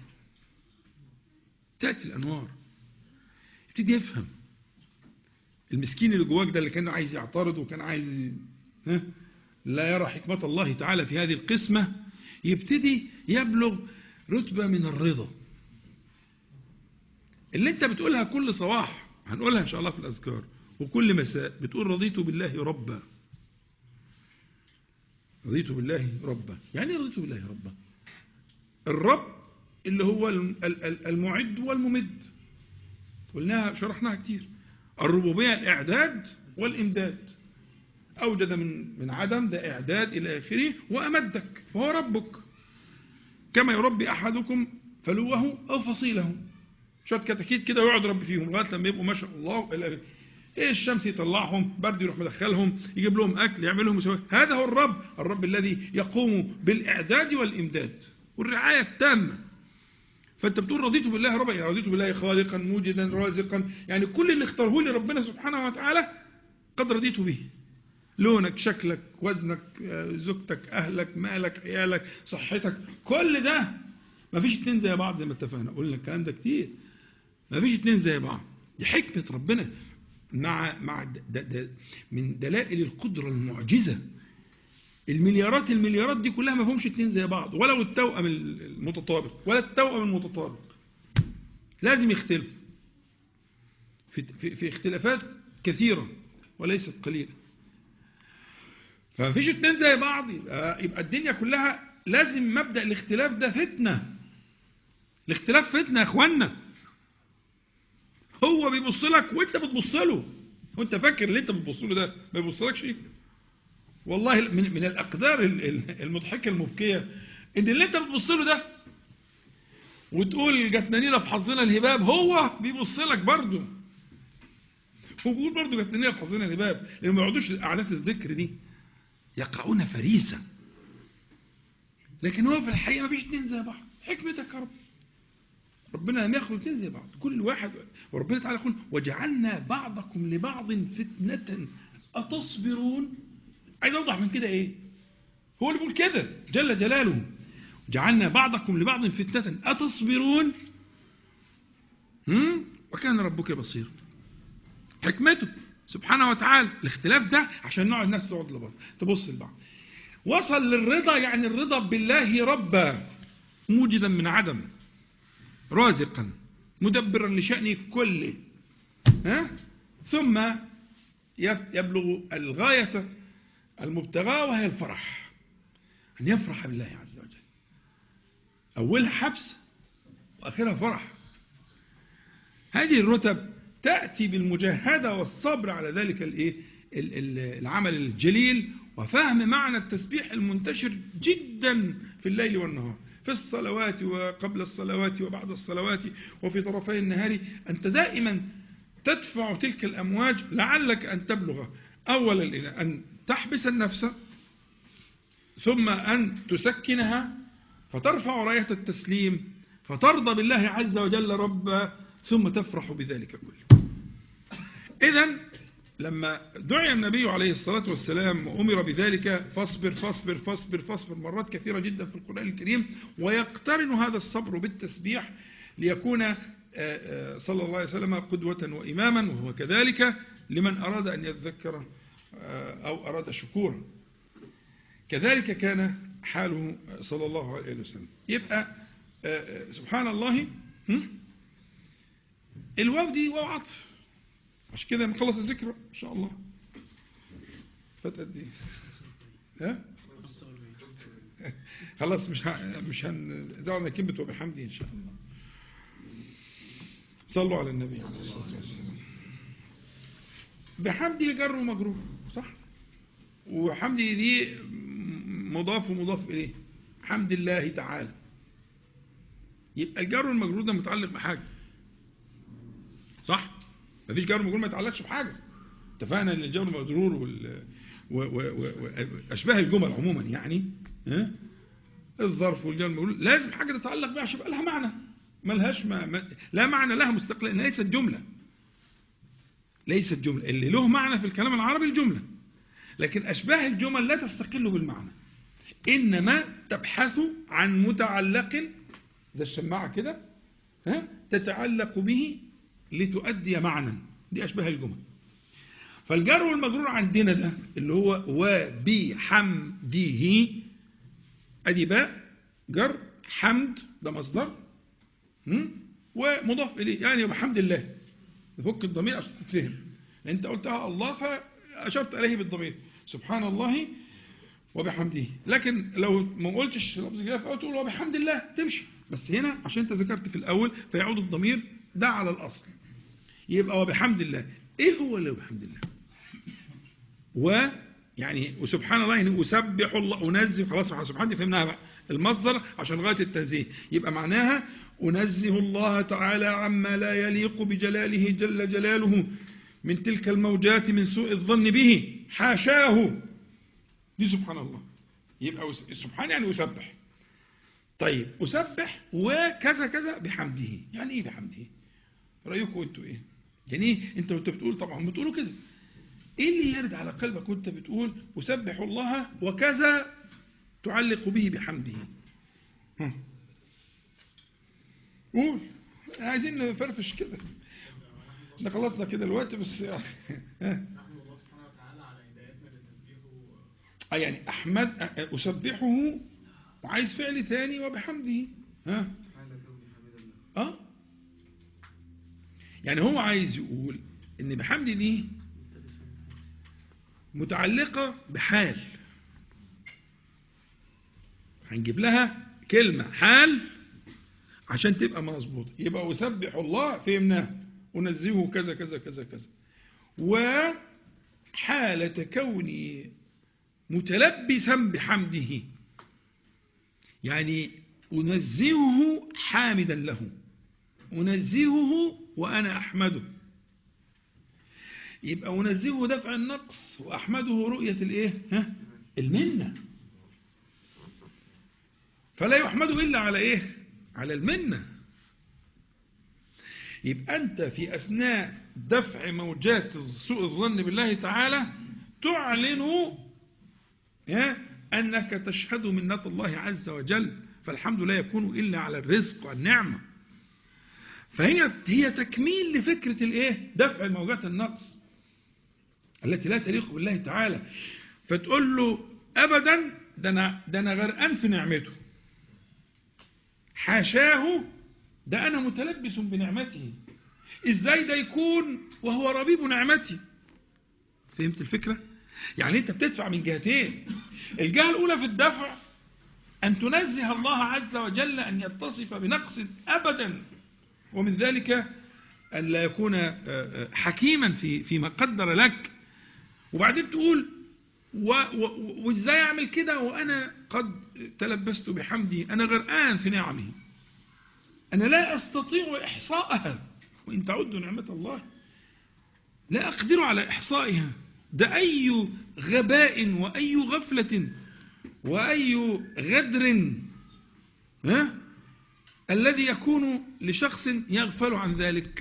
يبتدي يفهم. المسكين اللي جواك ده اللي كان عايز يعترض وكان عايز لا يرى حكمة الله تعالى في هذه القسمة، يبتدي يبلغ رتبة من الرضا اللي انت بتقولها كل صباح، هنقولها ان شاء الله في الأذكار، وكل مساء بتقول رضيت بالله ربا. رضيت بالله ربا، يعني ايه رضيت بالله ربا؟ الرب اللي هو المعد والممد، قلناها شرحناها كتير. الربوبية الإعداد والإمداد، أوجد من عدم، ده إعداد إلى آخره، وأمدك، فهو ربك. كما يربي أحدكم فلوه أو فصيله، شوية كتاكيت كده ويقعد رب فيهم لغاية لما يبقوا ما شاء الله إلى إيه، الشمس يطلعهم، برد يروح مدخلهم، يجيب لهم أكل، يعمل لهم يسوي. هذا هو الرب الذي يقوم بالإعداد والإمداد والرعاية التامة. فأنت بتقول رضيت بالله ربا، يعني رضيت بالله خالقا موجدا رازقا، يعني كل اللي اختاره لي ربنا سبحانه وتعالى قد رضيت به. لونك، شكلك، وزنك، زوجتك، أهلك، مالك، عيالك، صحتك، كل ده ما فيش اتنين زي بعض، زي ما اتفقنا قلنا الكلام ده كتير. ما فيش اتنين زي بعض، دي حكمة ربنا مع من دلائل القدرة المعجزة. المليارات دي كلها ما فيهمش اتنين زي بعض، ولو التوأم المتطابق ولا التوأم المتطابق، لازم يختلف في اختلافات كثيرة وليست قليلة. فما فيش اتنين زي بعض، يبقى الدنيا كلها لازم مبدأ الاختلاف ده فتنة. الاختلاف فتنة يا اخوانا. هو بيبص لك وانت بتبص له، وانت فاكر اللي انت بتبص له ده ما بيبصلكش ايه؟ والله من الاقدار المضحكه المبكيه ان اللي انت بتبص له ده وتقول جاتنا ليله في حظنا الهباب، هو بيبص لك برضه، وبيقول برضه جاتنا ليله في حظنا الهباب، لان ما يقعدوش قعدات الذكر دي، يقعون فريسه. لكن هو في الحقيقه ما فيش اتنين زي بعض. حكمتك يا رب، ربنا لم يخلق اتنين زي بعض، كل واحد. وربنا تعالى يقول وجعلنا بعضكم لبعض فتنة أتصبرون. عايز أوضح من كده إيه؟ هو اللي بيقول كده جل جلاله، جعلنا بعضكم لبعض فتنة أتصبرون وكان ربك بصير. حكمته سبحانه وتعالى الاختلاف ده عشان نقعد الناس تقعد لبعض تبص لبعض. وصل للرضا، يعني الرضا بالله ربا، موجدا من عدم، رازقا، مدبرا لشأنه كله، ثم يبلغ الغاية المبتغاه وهي الفرح، أن يفرح بالله عز وجل. أولها حبس وآخرها فرح. هذه الرتب تأتي بالمجاهدة والصبر على ذلك العمل الجليل، وفهم معنى التسبيح المنتشر جدا في الليل والنهار، في الصلوات وقبل الصلوات وبعد الصلوات وفي طرفي النهار. أنت دائما تدفع تلك الأمواج لعلك أن تبلغ أولا إلى أن تحبس النفس، ثم أن تسكنها فترفع راية التسليم، فترضى بالله عز وجل ربا، ثم تفرح بذلك كله. إذن لما دعي النبي عليه الصلاة والسلام وأمر بذلك فاصبر فاصبر فاصبر فاصبر مرات كثيرة جدا في القرآن الكريم، ويقترن هذا الصبر بالتسبيح ليكون صلى الله عليه وسلم قدوة وإماما، وهو كذلك لمن أراد أن يذكر أو أراد شكورا. كذلك كان حاله صلى الله عليه وسلم. يبقى سبحان الله، الواو دي واو عطف، عشان كده نخلص الذكر ان شاء الله. فات قد ايه؟ خلاص مش هندعوا كلمة وبحمده ان شاء الله. صلوا على النبي عليه الصلاة والسلام. بحمده جر ومجرور، صح؟ وحمده دي مضاف ومضاف اليه، حمد الله تعالى. يبقى الجر والمجرور ده متعلق بحاجة، صح؟ مفيش جر ومجرور ما يتعلقش بحاجة. اتفقنا ان الجر والمجرور واشباه الجمل عموما، يعني الظرف والجر والمجرور لازم حاجة تتعلق بها عشان يبقى لها معنى. ملهاش لا معنى لها مستقلة، إن ليست جملة. ليست جملة. اللي له معنى في الكلام العربي الجملة، لكن أشباه الجمل لا تستقل بالمعنى، إنما تبحث عن متعلق، ده الشماعة كده تتعلق به لتؤدي معنى، دي أشباه الجمل. فالجر والمجرور عندنا ده اللي هو وبحمده، أدي باء جر، حمد ده مصدر ومضاف إليه، يعني بحمد الله. نفك الضمير عشان تتفهم. أنت قلتها الله فأشرت إليه بالضمير، سبحان الله وبحمده. لكن لو ما قلتش لفظ كده فقلت وبحمد الله تمشي، بس هنا عشان أنت ذكرت في الأول فيعود الضمير ده على الأصل، يبقى وبحمد الله. إيه هو اللي وبحمد الله؟ ويعني وسبحان الله يعني أسبح الله، أنزه، خلاص سبحانه فهمناها بقى، المصدر عشان غاية التنزيه، يبقى معناها أنزه الله تعالى عما لا يليق بجلاله جل جلاله من تلك الموجات من سوء الظن به، حاشاه. دي سبحان الله، يبقى سبحان يعني أسبح. طيب أسبح وكذا كذا بحمده، يعني إيه بحمده؟ رأيكم أنتوا إيه؟ يعني إيه أنت بتقول؟ طبعا بتقولوا كده، إيه اللي يرد على قلبك وأنت بتقول أسبح الله وكذا تعلق به بحمده؟ قول، عايزين نفرفش كده، احنا خلصنا كده الوقت بس يعني. نحمد الله سبحانه وتعالى على هدايتنا لتسبيحه. يعني أحمد أسبحه، وعايز فعل ثاني وبحمده. يعني هو عايز يقول إن بحمد دي متعلقة بحال، هنجيب لها كلمة حال عشان تبقى مظبوطة. يبقى أسبح الله فهمناه، أنزهه كذا كذا كذا كذا، وحالة كوني متلبسا بحمده، يعني أنزهه حامدا له، أنزهه وأنا أحمده. يبقى أنزهه دفع النقص وأحمده رؤية الإيه؟ المنة. فلا يحمد إلا على إيه؟ على المنة. يبقى أنت في أثناء دفع موجات سوء الظن بالله تعالى تعلن أنك تشهد منة الله عز وجل، فالحمد لا يكون إلا على الرزق والنعمة. فهي تكميل لفكرة الإيه؟ دفع موجات النقص التي لا تليق بالله تعالى. فتقول له أبدا ده أنا غرقان في نعمته، حاشاه ده أنا متلبس بنعمته، إزاي ده يكون وهو ربيب نعمتي؟ فهمت الفكرة؟ يعني أنت بتدفع من جهتين. الجهة الأولى في الدفع أن تنزه الله عز وجل أن يتصف بنقص أبدا، ومن ذلك أن لا يكون حكيما فيما قدر لك. وبعدين تقول وإزاي أعمل كده وأنا قد تلبست بحمدي، أنا غرقان في نعمه، أنا لا أستطيع إحصائها، وإن تعدوا نعمة الله لا أقدر على إحصائها. ده أي غباء وأي غفلة وأي غدر الذي يكون لشخص يغفل عن ذلك.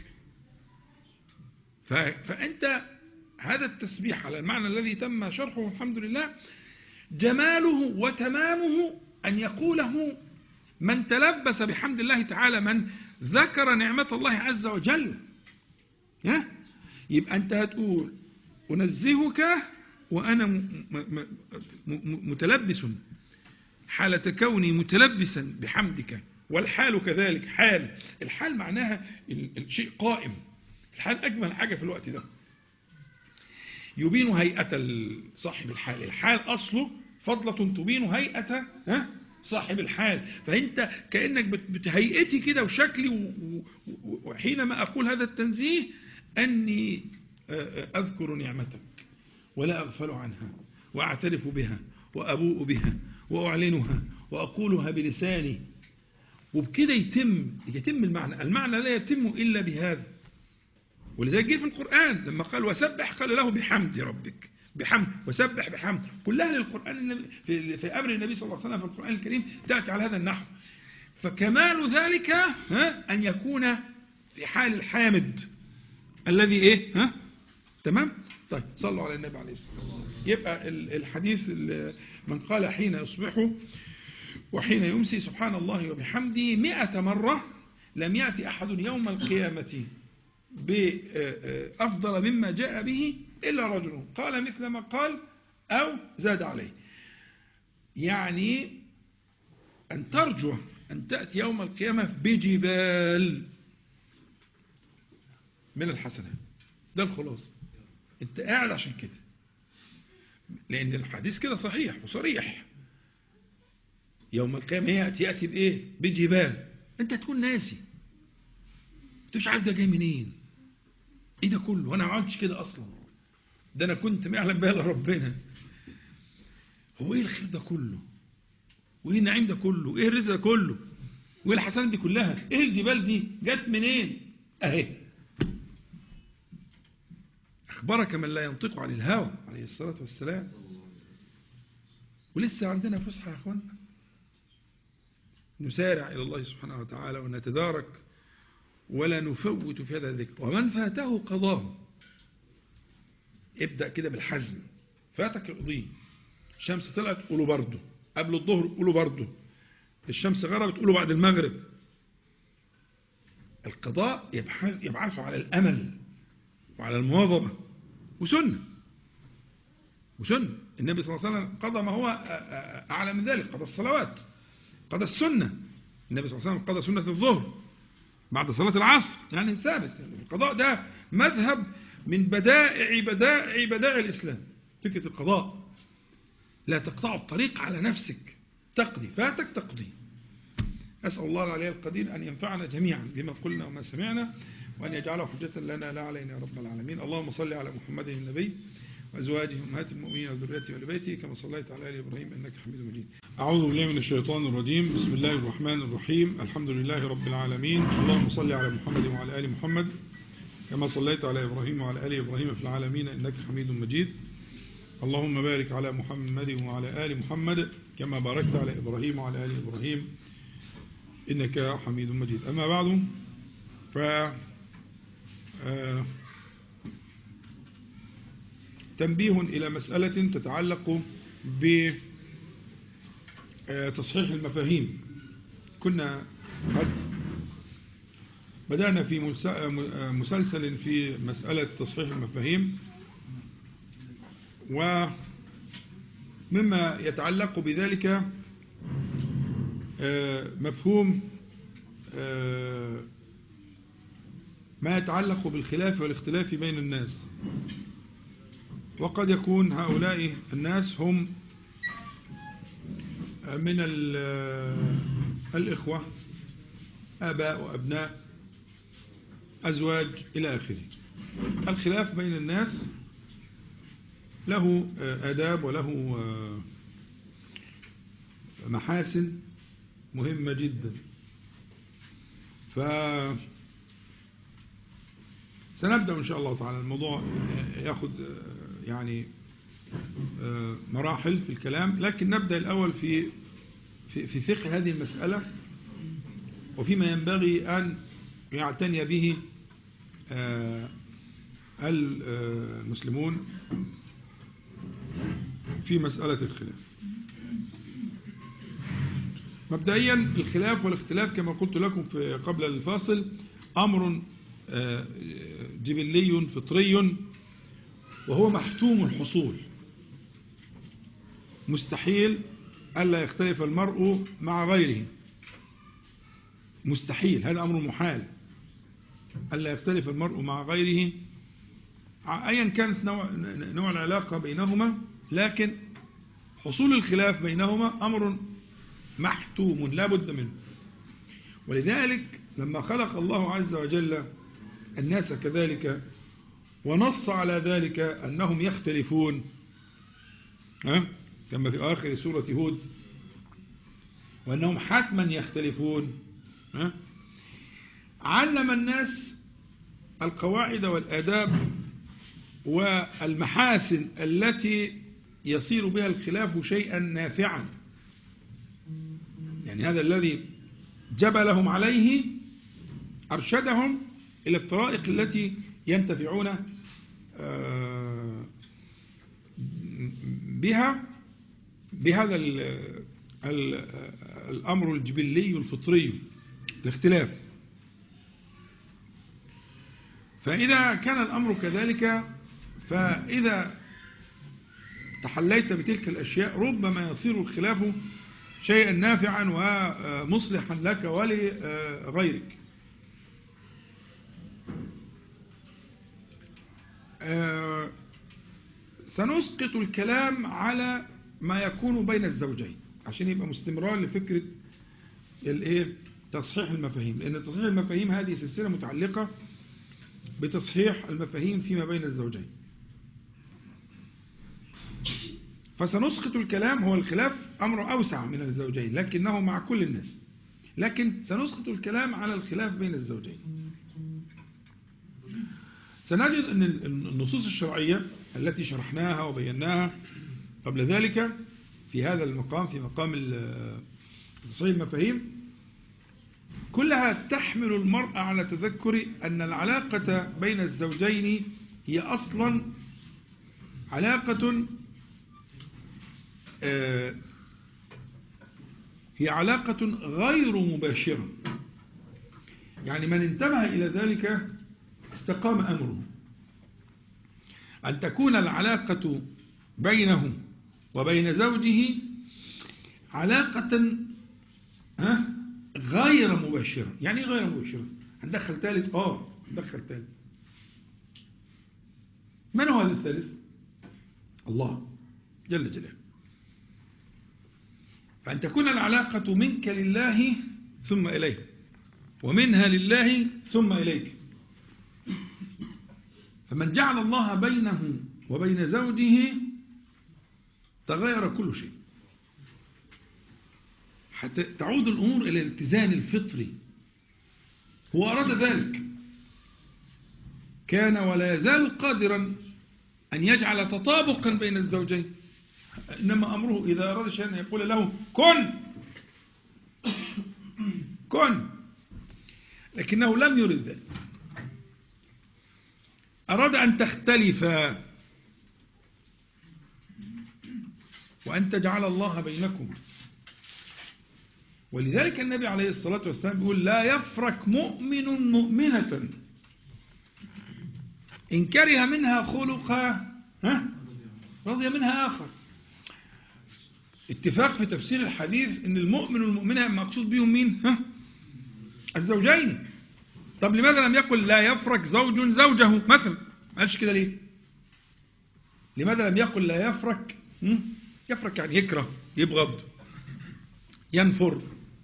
فأنت هذا التسبيح على المعنى الذي تم شرحه الحمد لله، جماله وتمامه أن يقوله من تلبس بحمد الله تعالى، من ذكر نعمة الله عز وجل. يبقى أنت هتقول أنزهك وأنا متلبس، حالة كوني متلبسا بحمدك. والحال كذلك، الحال معناها الشيء قائم. الحال أجمل حاجة في الوقت ده، يبين هيئة صاحب الحال. الحال أصله فضلة تبين هيئة صاحب الحال. فأنت كأنك بتهيئتي كده وشكلي، وحينما أقول هذا التنزيه أني أذكر نعمتك ولا أغفل عنها، وأعترف بها وأبوء بها وأعلنها وأقولها بلساني. وبكده يتم المعنى لا يتم إلا بهذا. ولذلك جه في القرآن لما قال وسبح قال له بحمد ربك، بحمد وسبح بحمد، كلها للقرآن في أمر النبي صلى الله عليه وسلم في القرآن الكريم تأتي على هذا النحو. فكمال ذلك أن يكون في حال الحامد الذي تمام. طيب صلوا على النبي عليه الصلاة والسلام. يبقى الحديث من قال حين يصبح وحين يمسي سبحان الله وبحمده 100 مرة لم يأتي أحد يوم القيامة بأفضل مما جاء به إلا رجل قال مثل ما قال أو زاد عليه. يعني أن ترجو أن تأتي يوم القيامة بجبال من الحسنات. ده الخلاصة. أنت قاعد عشان كده، لأن الحديث كده صحيح وصريح. يوم القيامة يأتي بإيه؟ بجبال. أنت تكون ناسي، أنت مش عارف ده جاي منين، إيه ده كله، وأنا ما عملتش كده أصلا، ده أنا كنت ما يعلم بها إلا ربنا. هو إيه الخير ده كله، وإيه النعيم ده كله، وإيه الرزق ده كله، وإيه الحسنات دي كلها، إيه الجبال دي جت منين؟ أهي أخبرك من لا ينطق عن الهوى عليه الصلاة والسلام. ولسه عندنا فسحة يا أخوانا، نسارع إلى الله سبحانه وتعالى ونتدارك ولا نفوت في هذا الذكر. ومن فاته قضاه. ابدأ كده بالحزم. فاتك القضية، الشمس طلعت قولوا برضه، قبل الظهر قولوا برضه، الشمس غربت قولوا بعد المغرب. القضاء يبعث على الأمل وعلى المواظبة، وسنة. النبي صلى الله عليه وسلم قضى ما هو أعلى من ذلك، قضى الصلوات، قضى السنة. النبي صلى الله عليه وسلم قضى سنة الظهر بعد صلاة العصر، يعني ثابت. القضاء ده مذهب من بدائع الإسلام. فكرة القضاء، لا تقطع الطريق على نفسك، تقضي، فاتك تقضي. أسأل الله العلي القدير أن ينفعنا جميعا بما قلنا وما سمعنا، وأن يجعله حجة لنا لا علينا يا رب العالمين. اللهم صل على محمد النبي وأزواجه أمهات المؤمنين وذريته وآل بيته كما صليت على آل إبراهيم إنك حميد مجيد. أعوذ بالله من الشيطان الرجيم. بسم الله الرحمن الرحيم. الحمد لله رب العالمين. اللهم صل على محمد وعلى آل محمد كما صليت على إبراهيم وعلى آل إبراهيم في العالمين إنك حميد مجيد. اللهم بارك على محمد وعلى آل محمد كما باركت على إبراهيم وعلى آل إبراهيم إنك حميد مجيد. أما بعد، تنبيه إلى مسألة تتعلق بتصحيح المفاهيم. كنا قد بدأنا في مسلسل في مسألة تصحيح المفاهيم، ومما يتعلق بذلك مفهوم ما يتعلق بالخلاف والاختلاف بين الناس. وقد يكون هؤلاء الناس هم من الإخوة، آباء وأبناء، أزواج إلى آخره. الخلاف بين الناس له آداب وله محاسن مهمة جدا. سنبدأ إن شاء الله تعالى. الموضوع يأخذ يعني مراحل في الكلام، لكن نبدأ الأول في فقه هذه المسألة وفيما ينبغي أن يعتني به المسلمون في مسألة الخلاف. مبدئيا الخلاف والاختلاف كما قلت لكم قبل الفاصل أمر جبلي فطري، وهو محتوم الحصول. مستحيل ألا يختلف المرء مع غيره، مستحيل، هذا أمر محال ألا يختلف المرء مع غيره أيا كانت نوع العلاقة بينهما، لكن حصول الخلاف بينهما أمر محتوم لا بد منه. ولذلك لما خلق الله عز وجل الناس كذلك ونص على ذلك أنهم يختلفون، كما في آخر سورة هود، وأنهم حتما يختلفون، علم الناس القواعد والآداب والمحاسن التي يصير بها الخلاف شيئا نافعا. يعني هذا الذي جبلهم عليه أرشدهم إلى الطرائق التي ينتفعون بها بهذا الأمر الجبلي الفطري، الاختلاف. فإذا كان الأمر كذلك، فإذا تحليت بتلك الأشياء ربما يصير الخلاف شيئا نافعا ومصلحا لك ولغيرك. سنسقط الكلام على ما يكون بين الزوجين عشان يبقى مستمرار لفكرة تصحيح المفاهيم، لأن تصحيح المفاهيم هذه سلسلة متعلقة بتصحيح المفاهيم فيما بين الزوجين. فسنسقط الكلام، هو الخلاف أمر أوسع من الزوجين لكنه مع كل الناس، لكن سنسقط الكلام على الخلاف بين الزوجين. سنجد أن النصوص الشرعية التي شرحناها وبيناها قبل ذلك في هذا المقام، في مقام تصحيح المفاهيم، كلها تحمل المرأة على تذكر أن العلاقة بين الزوجين هي أصلا علاقة غير مباشرة. يعني من انتبه إلى ذلك استقام أمره. أن تكون العلاقة بينه وبين زوجه علاقة غير مباشرة. يعني غير مباشرة؟ هندخل ثالث؟ ندخل ثالث. من هو هذا الثالث؟ الله جل جلاله. فأن تكون العلاقة منك لله ثم إليه، ومنها لله ثم إليك. فمن جعل الله بينه وبين زوجه تغير كل شيء، حتى تعود الأمور إلى الاتزان الفطري. هو أراد ذلك، كان ولا يزال قادرا أن يجعل تطابقا بين الزوجين، إنما أمره إذا أراد شيئا أن يقول له كن، لكنه لم يرد ذلك. أراد أن تختلف وأن تجعل الله بينكم. ولذلك النبي عليه الصلاة والسلام يقول لا يفرق مؤمن مؤمنة إن كره منها خلقا رضي منها آخر. اتفاق في تفسير الحديث ان المؤمن والمؤمنة مقصود بهم مين؟ الزوجين. طب لماذا لم يقل لا يفرق زوج زوجه مثلا؟ ما قالش كده ليه؟ لماذا لم يقل لا يفرق؟ يفرق يعني يكره، يبغض، ينفر.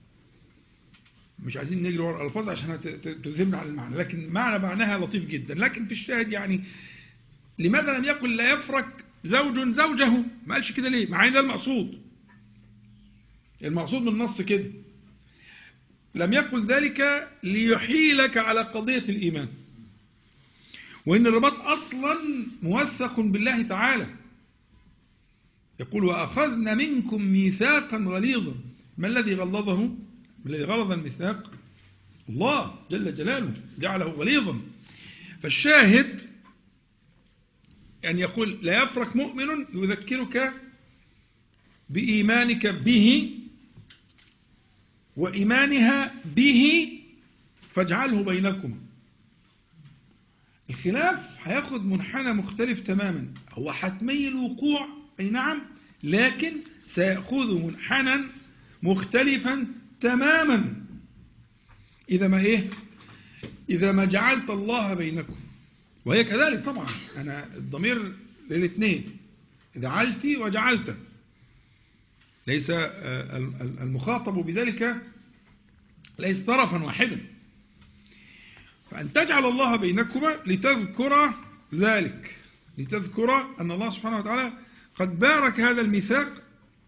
مش عايزين نجري ورا الألفاظ عشان تذهبنا عن المعنى، لكن معناها لطيف جدا. لكن في الشاهد يعني لماذا لم يقل لا يفرق زوج زوجه؟ ما قالش كده ليه؟ مع ان ده المقصود من النص كده. لم يقل ذلك ليحيلك على قضية الإيمان، وإن الرباط أصلا موثق بالله تعالى. يقول وأخذنا منكم ميثاقا غليظا. ما الذي غلظه؟ الذي غلظ الميثاق الله جل جلاله، جعله غليظا. فالشاهد أن يقول لا يفرق مؤمن يذكرك بإيمانك به وإيمانها به فاجعله بينكما. الخلاف هياخد منحنى مختلف تماما، هو حتمي الوقوع أي نعم، لكن سيأخذ منحنى مختلفا تماما إذا ما جعلت الله بينكم. وهي كذلك طبعا، أنا الضمير للاثنين، جعلت وجعلت، ليس المخاطب بذلك ليس طرفا واحدا. فأن تجعل الله بينكما لتذكر ذلك، لتذكر أن الله سبحانه وتعالى قد بارك هذا الميثاق،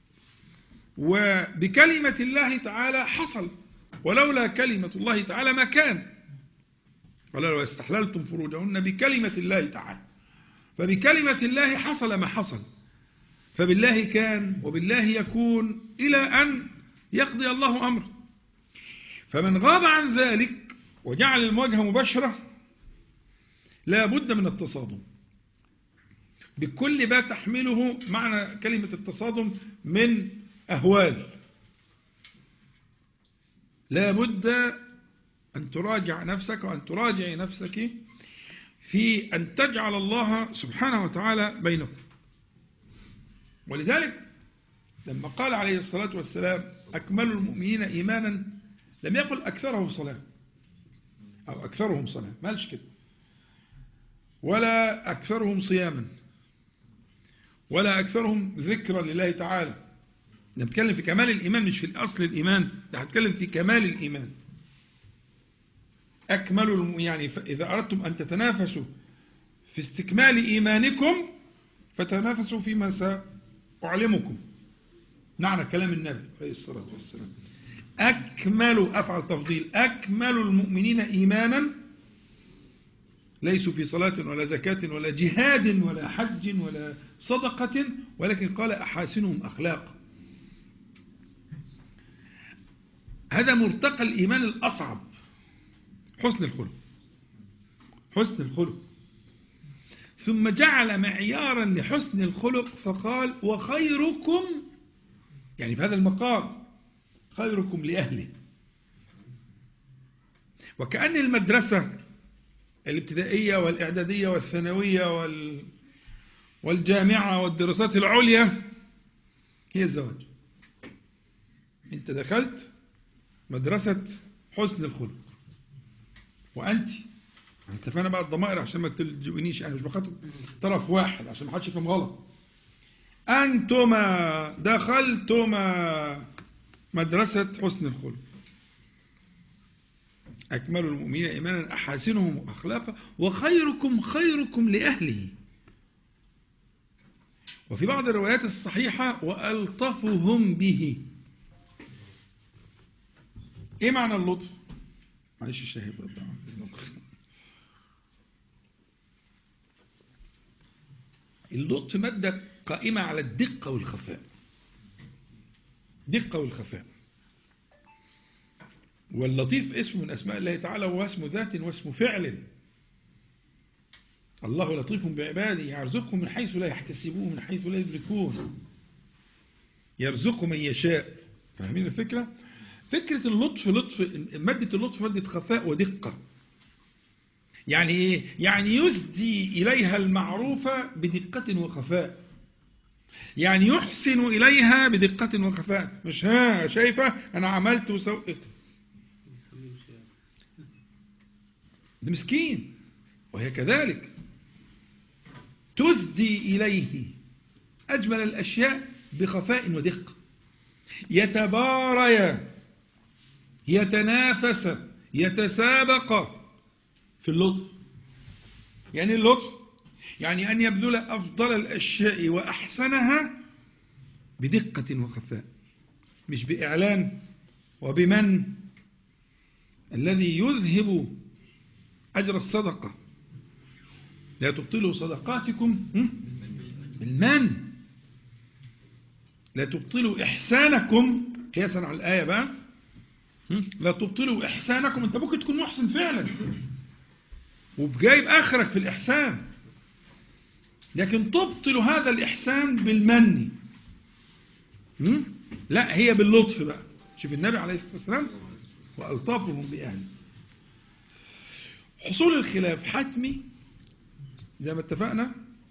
وبكلمة الله تعالى حصل، ولولا كلمة الله تعالى ما كان. ولو استحللتم فروجهن بكلمة الله تعالى، فبكلمة الله حصل ما حصل، فبالله كان وبالله يكون إلى أن يقضي الله أمره. فمن غاب عن ذلك وجعل المواجهة مباشرة لا بد من التصادم بكل ما تحمله معنى كلمة التصادم من أهوال. لا بد أن تراجع نفسك وأن تراجعي نفسك في أن تجعل الله سبحانه وتعالى بينكم. ولذلك لما قال عليه الصلاة والسلام أكمل المؤمنين إيمانا لم يقل أكثرهم صلاة أو أكثرهم صلاة، ما قالش كده، ولا أكثرهم صياما، ولا أكثرهم ذكرا لله تعالى. نتكلم في كمال الإيمان مش في الأصل الإيمان، ده هنتكلم في كمال الإيمان. يعني إذا أردتم أن تتنافسوا في استكمال إيمانكم فتنافسوا فيما سأعلمكم. معنى كلام النبي عليه الصلاة والسلام أكمل، أفعل تفضيل، أكمل المؤمنين إيمانا ليسوا في صلاة ولا زكاة ولا جهاد ولا حج ولا صدقة، ولكن قال أحاسنهم أخلاق. هذا مرتقى الإيمان الأصعب، حسن الخلق، حسن الخلق. ثم جعل معيارا لحسن الخلق فقال وخيركم، يعني في هذا المقام خيركم لأهله. وكأن المدرسة الابتدائية والإعدادية والثانوية والجامعة والدراسات العليا هي الزواج. انت دخلت مدرسة حسن الخلق، وأنت اتفقنا بقى الضمائر عشان ما تلجئنيش، أنا مش بخاطب طرف واحد عشان ما حدش يفهم غلط. أنتما دخلتما مدرسة حسن الخلق، أكمل المؤمنين إيمانا أحاسنهم أخلاقا وخيركم خيركم لأهله. وفي بعض الروايات الصحيحة وألطفهم به. إيه معنى اللطف؟ معلش الشاهد اللطف مادة قائمة على الدقة والخفاء، دقة والخفاء. واللطيف اسم من أسماء الله تعالى، وهو اسم ذات واسم فعل. الله لطيف بعباده يرزقهم من حيث لا يحتسبون من حيث لا يدركون، يرزق من يشاء. فاهمين الفكرة؟ فكرة اللطف، مادة اللطف مادة خفاء ودقة. يعني إيه؟ يعني يسدي إليها المعروف بدقة وخفاء، يعني يحسن إليها بدقة وخفاء. مش شايفة أنا عملت وسويت، ده مسكين. وهي كذلك تسدي إليه أجمل الأشياء بخفاء ودقة، يتباريا، يتنافس، يتسابق في اللطف. يعني اللطف يعني أن يبذل أفضل الأشياء وأحسنها بدقة وخفاء، مش بإعلان وبمن الذي يذهب أجر الصدقة. لا تبطلوا صدقاتكم بالمن، لا تبطلوا إحسانكم، قياسا على الآية بقى، لا تبطلوا إحسانكم. أنت ممكن تكون محسن فعلا وبجايب آخرك في الإحسان، لكن تبطل هذا الإحسان بالمن، لا، هي باللطف بقى. شوف النبي عليه الصلاة والسلام وألطافهم بأهله. حصول الخلاف حتمي زي ما اتفقنا،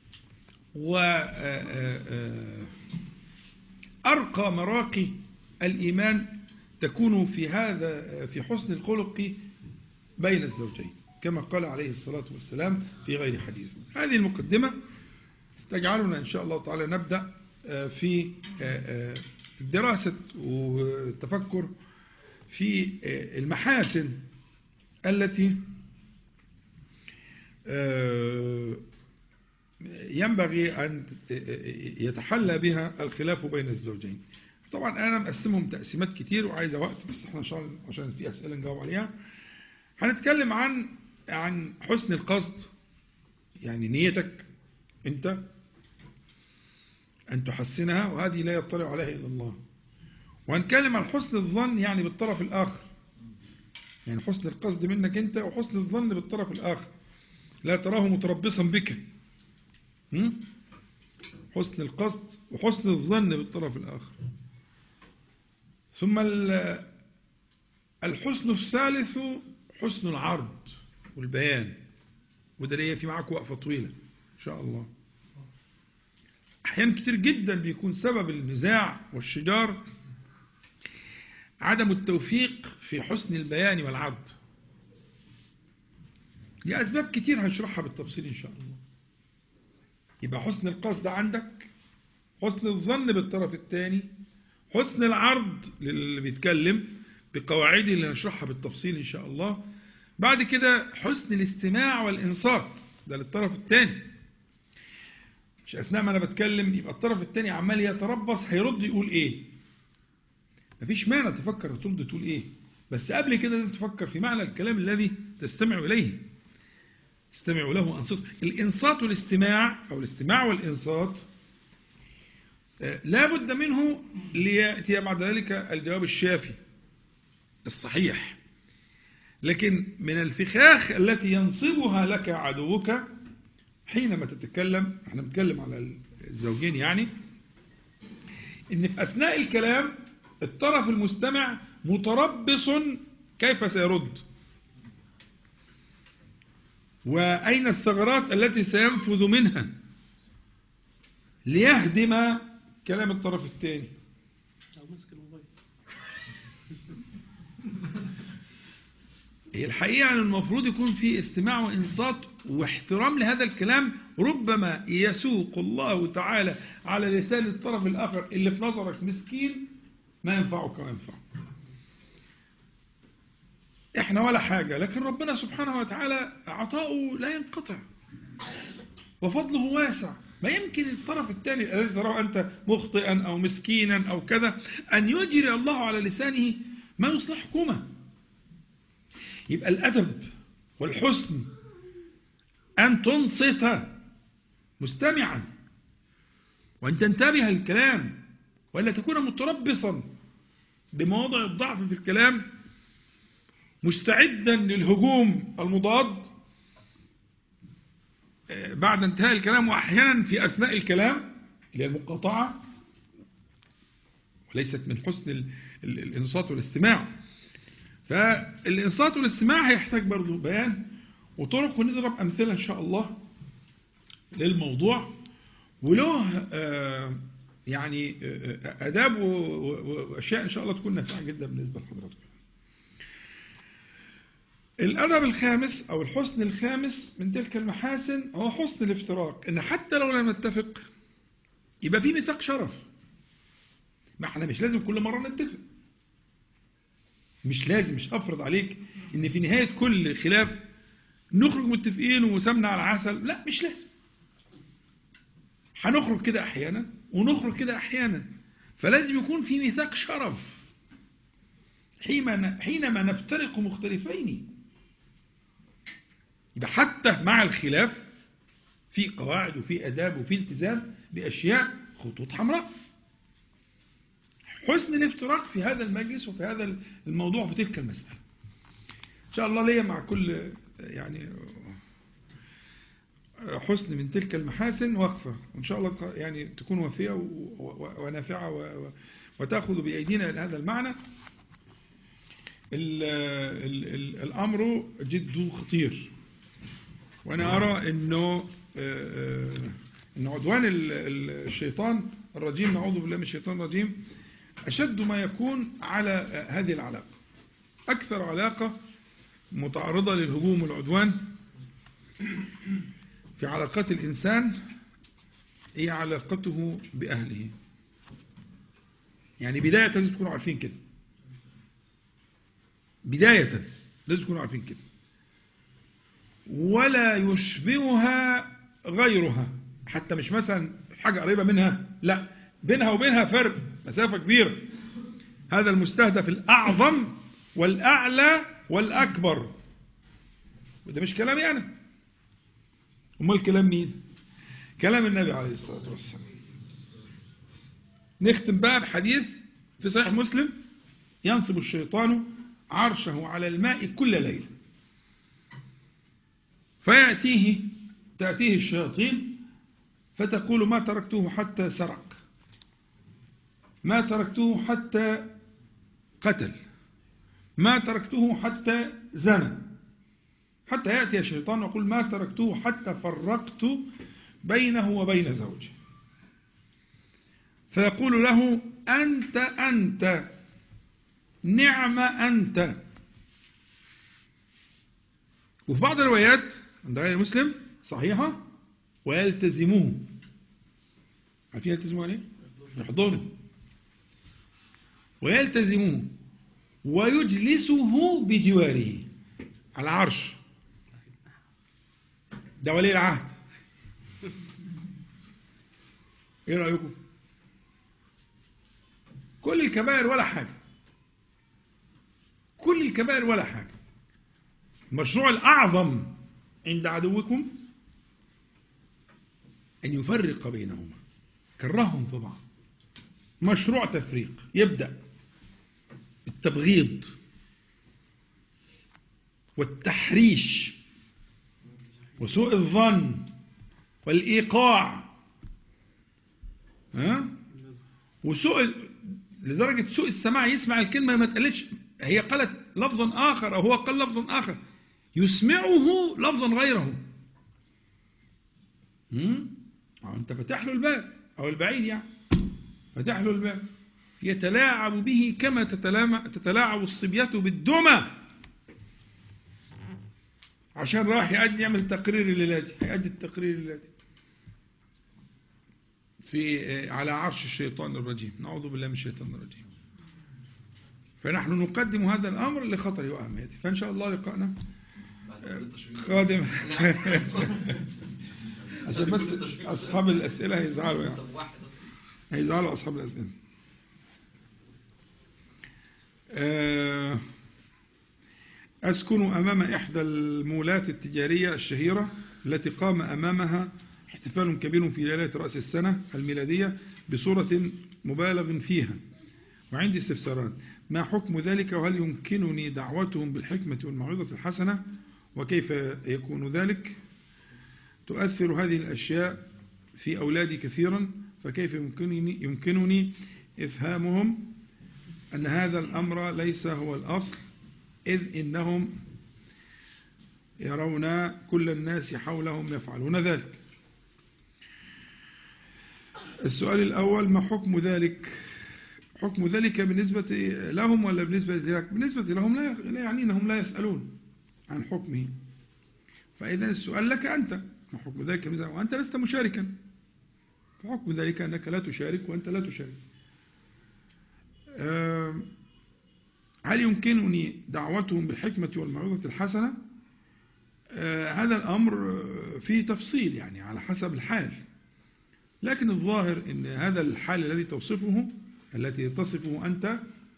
وأرقى مراقي الإيمان تكون في حسن الخلق بين الزوجين، كما قال عليه الصلاة والسلام في غير حديث. هذه المقدمة تجعلنا إن شاء الله تعالى نبدأ في دراسة والتفكر في المحاسن التي ينبغي أن يتحلى بها الخلاف بين الزوجين. طبعا أنا مقسمهم تقسيمات كتير وعايز وقت، بس احنا عشان في أسئلة نجاوب عليها. هنتكلم عن حسن القصد، يعني نيتك أنت أن تحسنها، وهذه لا يطلع عليها إلا الله. وهنتكلم عن حسن الظن، يعني بالطرف الآخر، يعني حسن القصد منك أنت وحسن الظن بالطرف الآخر، لا تراه متربصا بك. حسن القصد وحسن الظن بالطرف الآخر. ثم الحسن الثالث حسن العرض والبيان، وده ليه في معك وقفة طويلة إن شاء الله. أحيانا كتير جدا بيكون سبب النزاع والشجار عدم التوفيق في حسن البيان والعرض، لأسباب كتير هنشرحها بالتفصيل إن شاء الله. يبقى حسن القصد عندك، حسن الظن بالطرف الثاني، حسن العرض للي بيتكلم بقواعده اللي هنشرحها بالتفصيل إن شاء الله. بعد كده حسن الاستماع والإنصات ده للطرف الثاني، مش أثناء ما أنا بتكلم يبقى الطرف الثاني عمال يتربص هيرد يقول إيه. مفيش مانع تفكر ترد تقول إيه، بس قبل كده لازم تفكر في معنى الكلام الذي تستمع إليه. استمعوا له وأنصتوا. الإنصات والاستماع أو الاستماع والإنصات لا بد منه ليأتي بعد ذلك الجواب الشافي الصحيح. لكن من الفخاخ التي ينصبها لك عدوك حينما تتكلم، احنا بنتكلم على الزوجين يعني، ان في أثناء الكلام الطرف المستمع متربص كيف سيرد، وأين الثغرات التي سينفذ منها ليهدم كلام الطرف الثاني. هي الحقيقة أن المفروض يكون في استماع وإنصات واحترام لهذا الكلام. ربما يسوق الله تعالى على لسان الطرف الآخر اللي في نظرك مسكين ما ينفعك وينفعك. احنا ولا حاجة، لكن ربنا سبحانه وتعالى عطاؤه لا ينقطع وفضله واسع. ما يمكن الطرف الثاني الذي تراه أنت مخطئا أو مسكينا أو كذا أن يجري الله على لسانه ما يصلحكما. يبقى الأدب والحسن أن تنصت مستمعا وأن تنتبه الكلام، ولا تكون متربصا بمواضع الضعف في الكلام مستعدا للهجوم المضاد بعد انتهاء الكلام، وأحيانا في أثناء الكلام اللي هي المقاطعة، وليست من حسن الإنصات والاستماع. فالإنصات والاستماع هيحتاج برضو بيان وطرق، ونضرب أمثلة إن شاء الله للموضوع، وله يعني أداب وأشياء إن شاء الله تكون نافعة جدا بالنسبة لحضراتكم. الأدب الخامس أو الحسن الخامس من تلك المحاسن هو حسن الافتراق، إن حتى لو لم نتفق يبقى في ميثاق شرف. ما احنا مش لازم كل مرة نتفق، مش لازم، مش أفرض عليك إن في نهاية كل خلاف نخرج متفقين وسمنا على عسل، لا مش لازم. هنخرج كده أحيانا ونخرج كده أحيانا، فلازم يكون في ميثاق شرف حينما نفترق مختلفين. يبقى حتى مع الخلاف في قواعد وفي أداب وفي التزام بأشياء خطوط حمراء. حسن الافتراق في هذا المجلس وفي هذا الموضوع في تلك المسألة إن شاء الله ليا مع كل يعني حسن من تلك المحاسن وقفة، وإن شاء الله يعني تكون وفية ونافعة وتأخذ بأيدينا إلى هذا المعنى. الأمر جد خطير، وأنا أرى أنه عدوان الشيطان الرجيم، نعوذ بالله من الشيطان الرجيم، أشد ما يكون على هذه العلاقة. أكثر علاقة متعرضة للهجوم والعدوان في علاقات الإنسان هي علاقته بأهله. يعني بداية لازم تكونوا عارفين كده، بداية لازم تكونوا عارفين كده، ولا يشبهها غيرها. حتى مش مثلا حاجة قريبة منها، لا، بينها وبينها فرق مسافة كبيرة. هذا المستهدف الأعظم والأعلى والأكبر، وده مش كلامي أنا، أمال كلام مين؟ كلام النبي عليه الصلاة والسلام. نختم بقى بحديث في صحيح مسلم: ينصب الشيطان عرشه على الماء كل ليلة، تأتيه الشياطين فتقول: ما تركته حتى سرق، ما تركته حتى قتل، ما تركته حتى زنى، حتى يأتي الشيطان ويقول: ما تركته حتى فرقت بينه وبين زوجه. فيقول له أنت نعم أنت. وفي بعض الروايات عند غير مسلم صحيحة ويلتزموه. عارفين يلتزموه عليه؟ يحضنه ويلتزموه ويجلسه بجواره على العرش. ده ولي العهد. ايه رأيكم؟ كل الكبائر ولا حاجة، كل الكبائر ولا حاجة. المشروع الأعظم عند عدوكم أن يفرق بينهما، كرههم في بعض. مشروع تفريق يبدأ بالتبغيض والتحريش وسوء الظن والإيقاع، وسوء لدرجة سوء السماع، يسمع الكلمة ما تقلتش، هي قالت لفظا آخر أو هو قال لفظا آخر يسمعه لفظا غيره. أنت فتح له الباب، أو البعيد يعني فتح له الباب، يتلاعب به كما تتلاعب الصبية بالدمى. عشان راح يعمل تقرير الليلاتي، هيأدي التقرير الليلاتي على عرش الشيطان الرجيم، نعوذ بالله من الشيطان الرجيم. فنحن نقدم هذا الأمر لخطره وأهميته، فإن شاء الله لقاءنا قادم. عشان بس أصحاب الأسئلة هيزعلوا، يعني هيزعلوا أصحاب الأسئلة. أسكن أمام إحدى المولات التجارية الشهيرة التي قام أمامها احتفال كبير في ليلة رأس السنة الميلادية بصورة مبالغ فيها، وعندي استفسارات: ما حكم ذلك؟ وهل يمكنني دعوتهم بالحكمة والموعظة الحسنة؟ وكيف يكون ذلك؟ تؤثر هذه الأشياء في أولادي كثيرا، فكيف يمكنني إفهامهم أن هذا الأمر ليس هو الأصل، إذ إنهم يرون كل الناس حولهم يفعلون ذلك. السؤال الأول: ما حكم ذلك؟ حكم ذلك بالنسبة لهم ولا بالنسبة لك؟ بالنسبة لهم لا يعني أنهم لا يسألون عن حكمه، فإذا السؤال لك أنت: ما حكم ذلك وأنت لست مشاركا، فحكم ذلك أنك لا تشارك وأنت لا تشارك. هل يمكنني دعوتهم بالحكمة والموعظة الحسنة؟ هذا الأمر فيه تفصيل يعني على حسب الحال، لكن الظاهر أن هذا الحال الذي التي تصفه أنت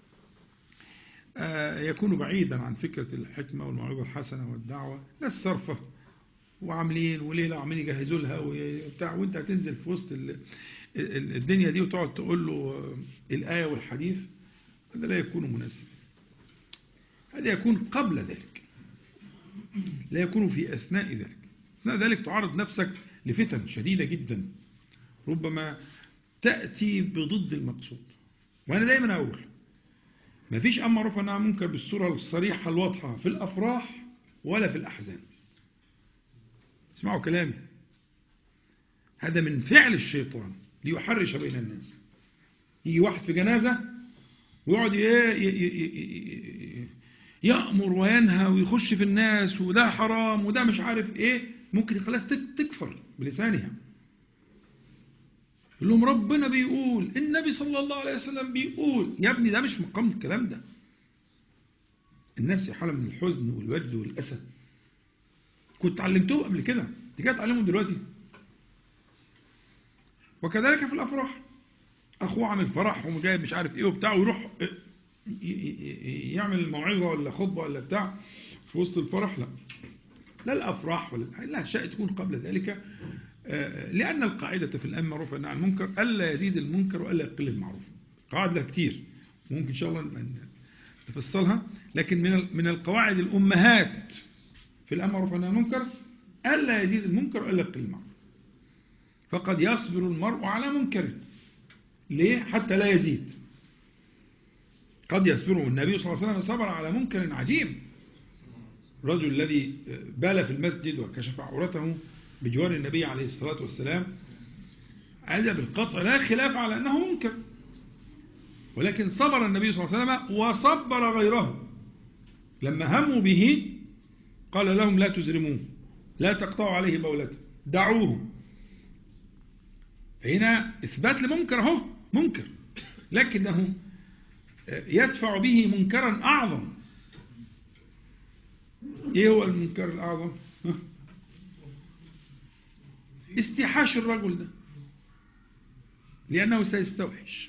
يكون بعيدا عن فكرة الحكمة والموعظة الحسنة والدعوة. ناس صرفة وعاملين وليلة عاملين يجهزوا لها وبتاع، وانت هتنزل في وسط الدنيا دي وتقعد تقول له الآية والحديث، هذا لا يكون مناسب. هذا يكون قبل ذلك، لا يكون في أثناء ذلك. أثناء ذلك تعرض نفسك لفتن شديدة جدا، ربما تأتي بضد المقصود. وأنا دايما أقول ما فيش أمر معروف ونهي عن منكر بالصورة الصريحة الواضحة في الأفراح ولا في الأحزان. اسمعوا كلامي، هذا من فعل الشيطان ليحرش بين الناس. يجي واحد في جنازة ويقعد يأمر وينهى ويخش في الناس، وده حرام وده مش عارف ايه، ممكن خلاص تكفر بلسانها. يقول لهم ربنا بيقول، النبي صلى الله عليه وسلم بيقول. يا ابني ده مش مقام الكلام ده. الناس حالة من الحزن والوجد والأسى، كنت علمتوه قبل كده، انت جاي تعلمهم دلوقتي. وكذلك في الأفراح، أخوه عامل فرح وجايب مش عارف ايه وبتاع، ويروح يعمل موعظة ولا خطبة ولا بتاع في وسط الفرح. لا الأفراح ولا الأشياء تكون قبل ذلك، لأن القاعدة في الأمر معروف والنهي عن المنكر ألا يزيد المنكر وألا يقل المعروف. قاعدة كتير ممكن إن شاء الله نفصلها، لكن من القواعد الأمهات في الأمر معروف والنهي عن المنكر ألا يزيد المنكر وألا يقل المعروف. فقد يصبر المرء على منكر، ليه؟ حتى لا يزيد. قد يصبره. النبي صلى الله عليه وسلم صبر على منكر عجيب. الرجل الذي بال في المسجد وكشف عورته بجوار النبي عليه الصلاة والسلام، هذا بالقطع لا خلاف على أنه منكر، ولكن صبر النبي صلى الله عليه وسلم وصبر غيره لما هموا به، قال لهم لا تزرموه، لا تقطعوا عليه بولته، دعوه. هنا إثبات لمنكر، اهو منكر، لكنه يدفع به منكرا أعظم. إيه هو المنكر الأعظم؟ استيحاش الرجل ده، لأنه سيستوحش،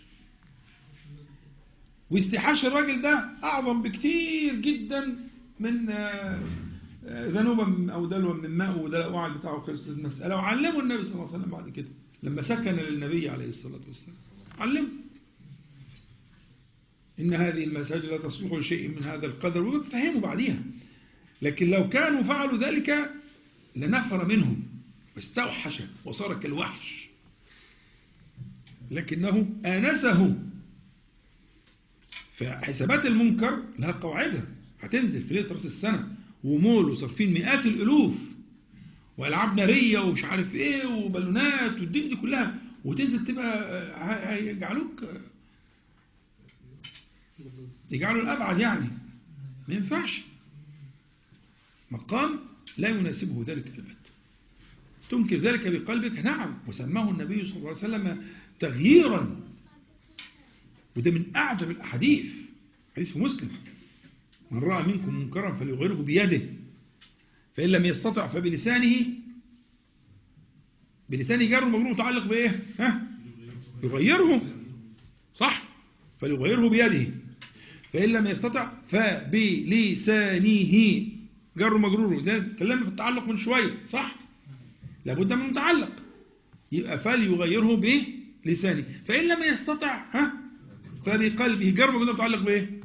واستيحاش الرجل ده أعظم بكتير جدا من ذنوبا أو دلوا من ماء ودلوا وعل بتاعه خلص المسألة. وعلموا النبي صلى الله عليه وسلم بعد كده لما سكن للنبي عليه الصلاة والسلام، علمه إن هذه المساجد لا تصلح لشيء من هذا القدر، وفهموا بعديها. لكن لو كانوا فعلوا ذلك لنفر منهم واستوحش وصار كالوحش، لكنه آنسه. فحسابات المنكر لها قواعدها، هتنزل في ليلة رأس السنة ومول وصرفين مئات الألوف وألعاب نارية ومش عارف إيه وبالونات والدنيا دي كلها، وتنزل تبقى يجعلوا الأبعد، يعني ما ينفعش، مقام لا يناسبه ذلك البت. تنكر ذلك بقلبك، نعم، وسماه النبي صلى الله عليه وسلم تغييرا، وده من أعجب الأحاديث، حديث في مسلم: من رأى منكم منكرا فليغيره بيده، فإن لم يستطع فبلسانه. بلسانه جار ومجرور متعلق بإيه؟ يغيره، صح؟ فليغيره بيده، فإن لم يستطع فبلسانه جار ومجرور، زي كلامنا في التعلق من شوية، صح؟ لابد من متعلق، يبقى فليغيره بلسانه، فإن لم يستطع فبقلبه جار ومجرور متعلق بإيه؟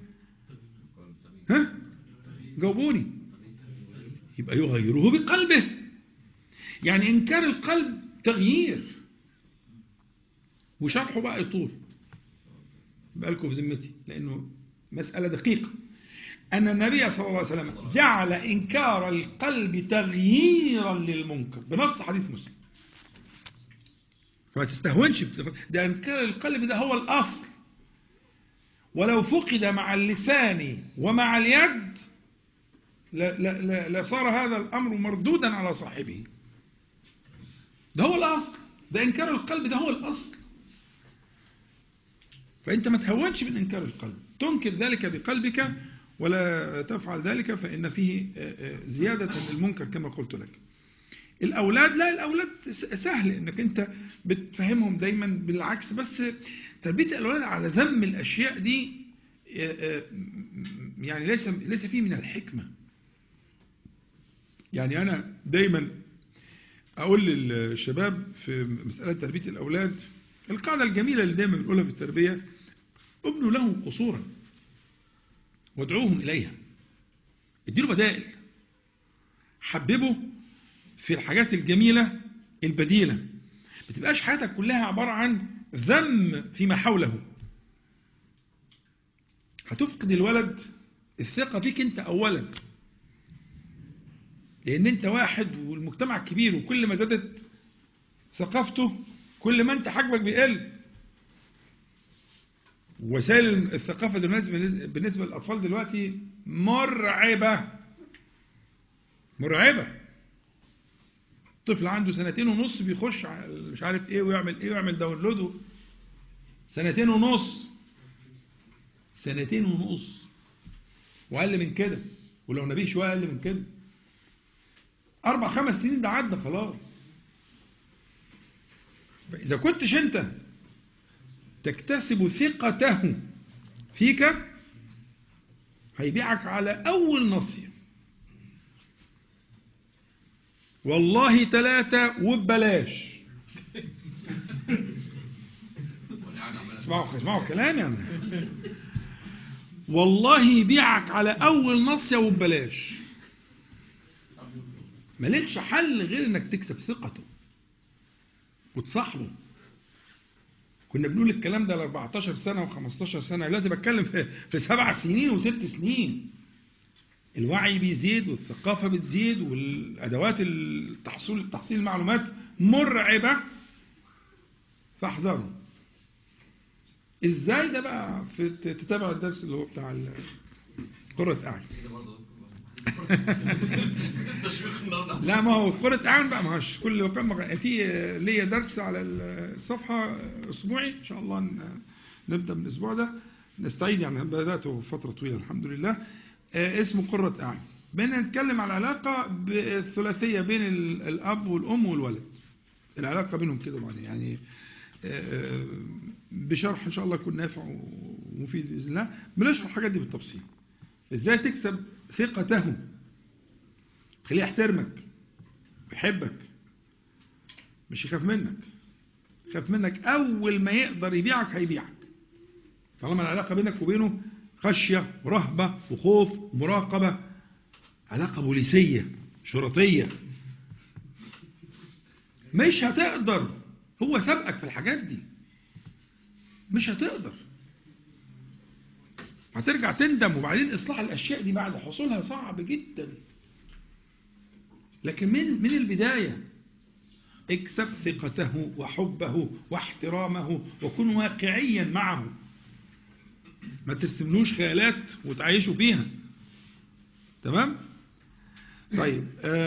جاوبوني. يبقى يغيره بقلبه، يعني إنكار القلب تغيير، وشرحه بقى يطول، بقى لكم في ذمتي، لأنه مسألة دقيقة. أن النبي صلى الله عليه وسلم جعل إنكار القلب تغييرا للمنكر بنص حديث مسلم، فما تستهونش، ده إنكار القلب ده هو الأصل، ولو فقد مع اللسان ومع اليد لصار هذا الأمر مردودا على صاحبه. ده هو الأصل، ده إنكار القلب ده هو الأصل. فأنت ما تهونش من إنكار القلب، تنكر ذلك بقلبك ولا تفعل ذلك، فإن فيه زيادة للمنكر كما قلت لك. الأولاد، لا، الأولاد سهل إنك أنت بتفهمهم دايما بالعكس، بس تربية الأولاد على ذم الأشياء دي يعني ليس فيه من الحكمة. يعني أنا دايما أقول للشباب في مسألة تربية الأولاد القاعدة الجميلة اللي دايما بنقولها في التربية: ابنوا لهم قصورا وادعوهم إليها، اديله بدائل، حببه في الحاجات الجميلة البديلة، ما تبقاش حياتك كلها عبارة عن ذم فيما حوله. هتفقد الولد الثقة فيك أنت أولا، لأن أنت واحد والمجتمع كبير، وكل ما زادت ثقافته كل ما أنت حجمك بيقل. وسائل الثقافة بالنسبة للأطفال دلوقتي مرعبة مرعبة. طفل عنده 2.5 سنين بيخش مش عارف ايه ويعمل ايه ويعمل داونلود. 2.5 سنين، 2.5 سنين واقل من كده، ولو نبيه شويه اقل من كده. 4-5 سنين ده عدى خلاص. فاذا كنتش انت تكتسب ثقته فيك هيبيعك على اول نصية، والله 3 وببلاش. اسمعوا كلامي يعني. والله يبيعك على اول نصية وببلاش، مالكش حل غير انك تكسب ثقته وتصاحبه. كنا بنقول الكلام ده ل 14 سنة و15 سنة، دلوقتي بتكلم في 7 سنين و6 سنين. الوعي بيزيد والثقافة بتزيد والأدوات تحصيل المعلومات مرعبة. فاحذروا. ازاي ده بقى؟ تتابع الدرس اللي هو بتاع قرة أعين. لا ما هو قرة أعين بقى، ما هوش كل كم في ليا درس على الصفحة أسبوعي إن شاء الله. نبدأ من الأسبوع ده نستعيد، يعني بدأته فترة طويلة الحمد لله. اسمه قرة أعين. بنتكلم على العلاقة الثلاثية بين الأب والأم والولد، العلاقة بينهم كده يعني بشرح إن شاء الله يكون نافع ومفيد بإذن الله. بنشرح الحاجات دي بالتفصيل، إزاي تكسب ثقته، خليه يحترمك ويحبك، مش يخاف منك. يخاف منك أول ما يقدر يبيعك هيبيعك، طالما العلاقة بينك وبينه خشية ورهبة وخوف ومراقبة، علاقة بوليسية شرطية. مش هتقدر، هو سبقك في الحاجات دي، مش هتقدر، هترجع تندم. وبعدين إصلاح الأشياء دي بعد حصولها صعب جدا. لكن من البداية اكسب ثقته وحبه واحترامه، وكن واقعيا معه، ما تستبنوش خيالات وتعيشوا فيها. تمام؟ طيب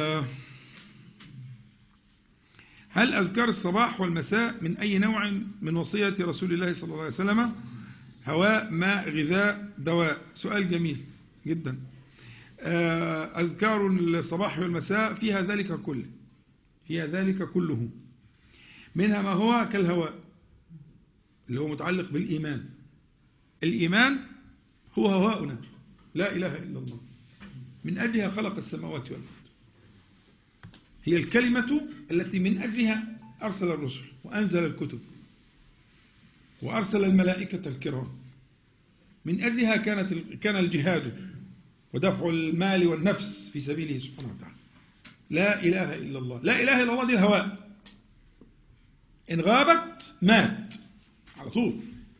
هل أذكار الصباح والمساء من أي نوع من وصية رسول الله صلى الله عليه وسلم؟ هواء، ماء، غذاء، دواء. سؤال جميل جدا. أذكار الصباح والمساء فيها ذلك كله، فيها ذلك كله. منها ما هو كالهواء اللي هو متعلق بالإيمان. الإيمان هو هواؤنا، لا إله إلا الله، من أجلها خلق السماوات والأرض. هي الكلمة التي من أجلها أرسل الرسل وأنزل الكتب وأرسل الملائكة الكرام. من أجلها كان الجهاد ودفع المال والنفس في سبيله سبحانه وتعالى. لا إله إلا الله، لا إله إلا الله دي الهواء، إن غابت مات على طول.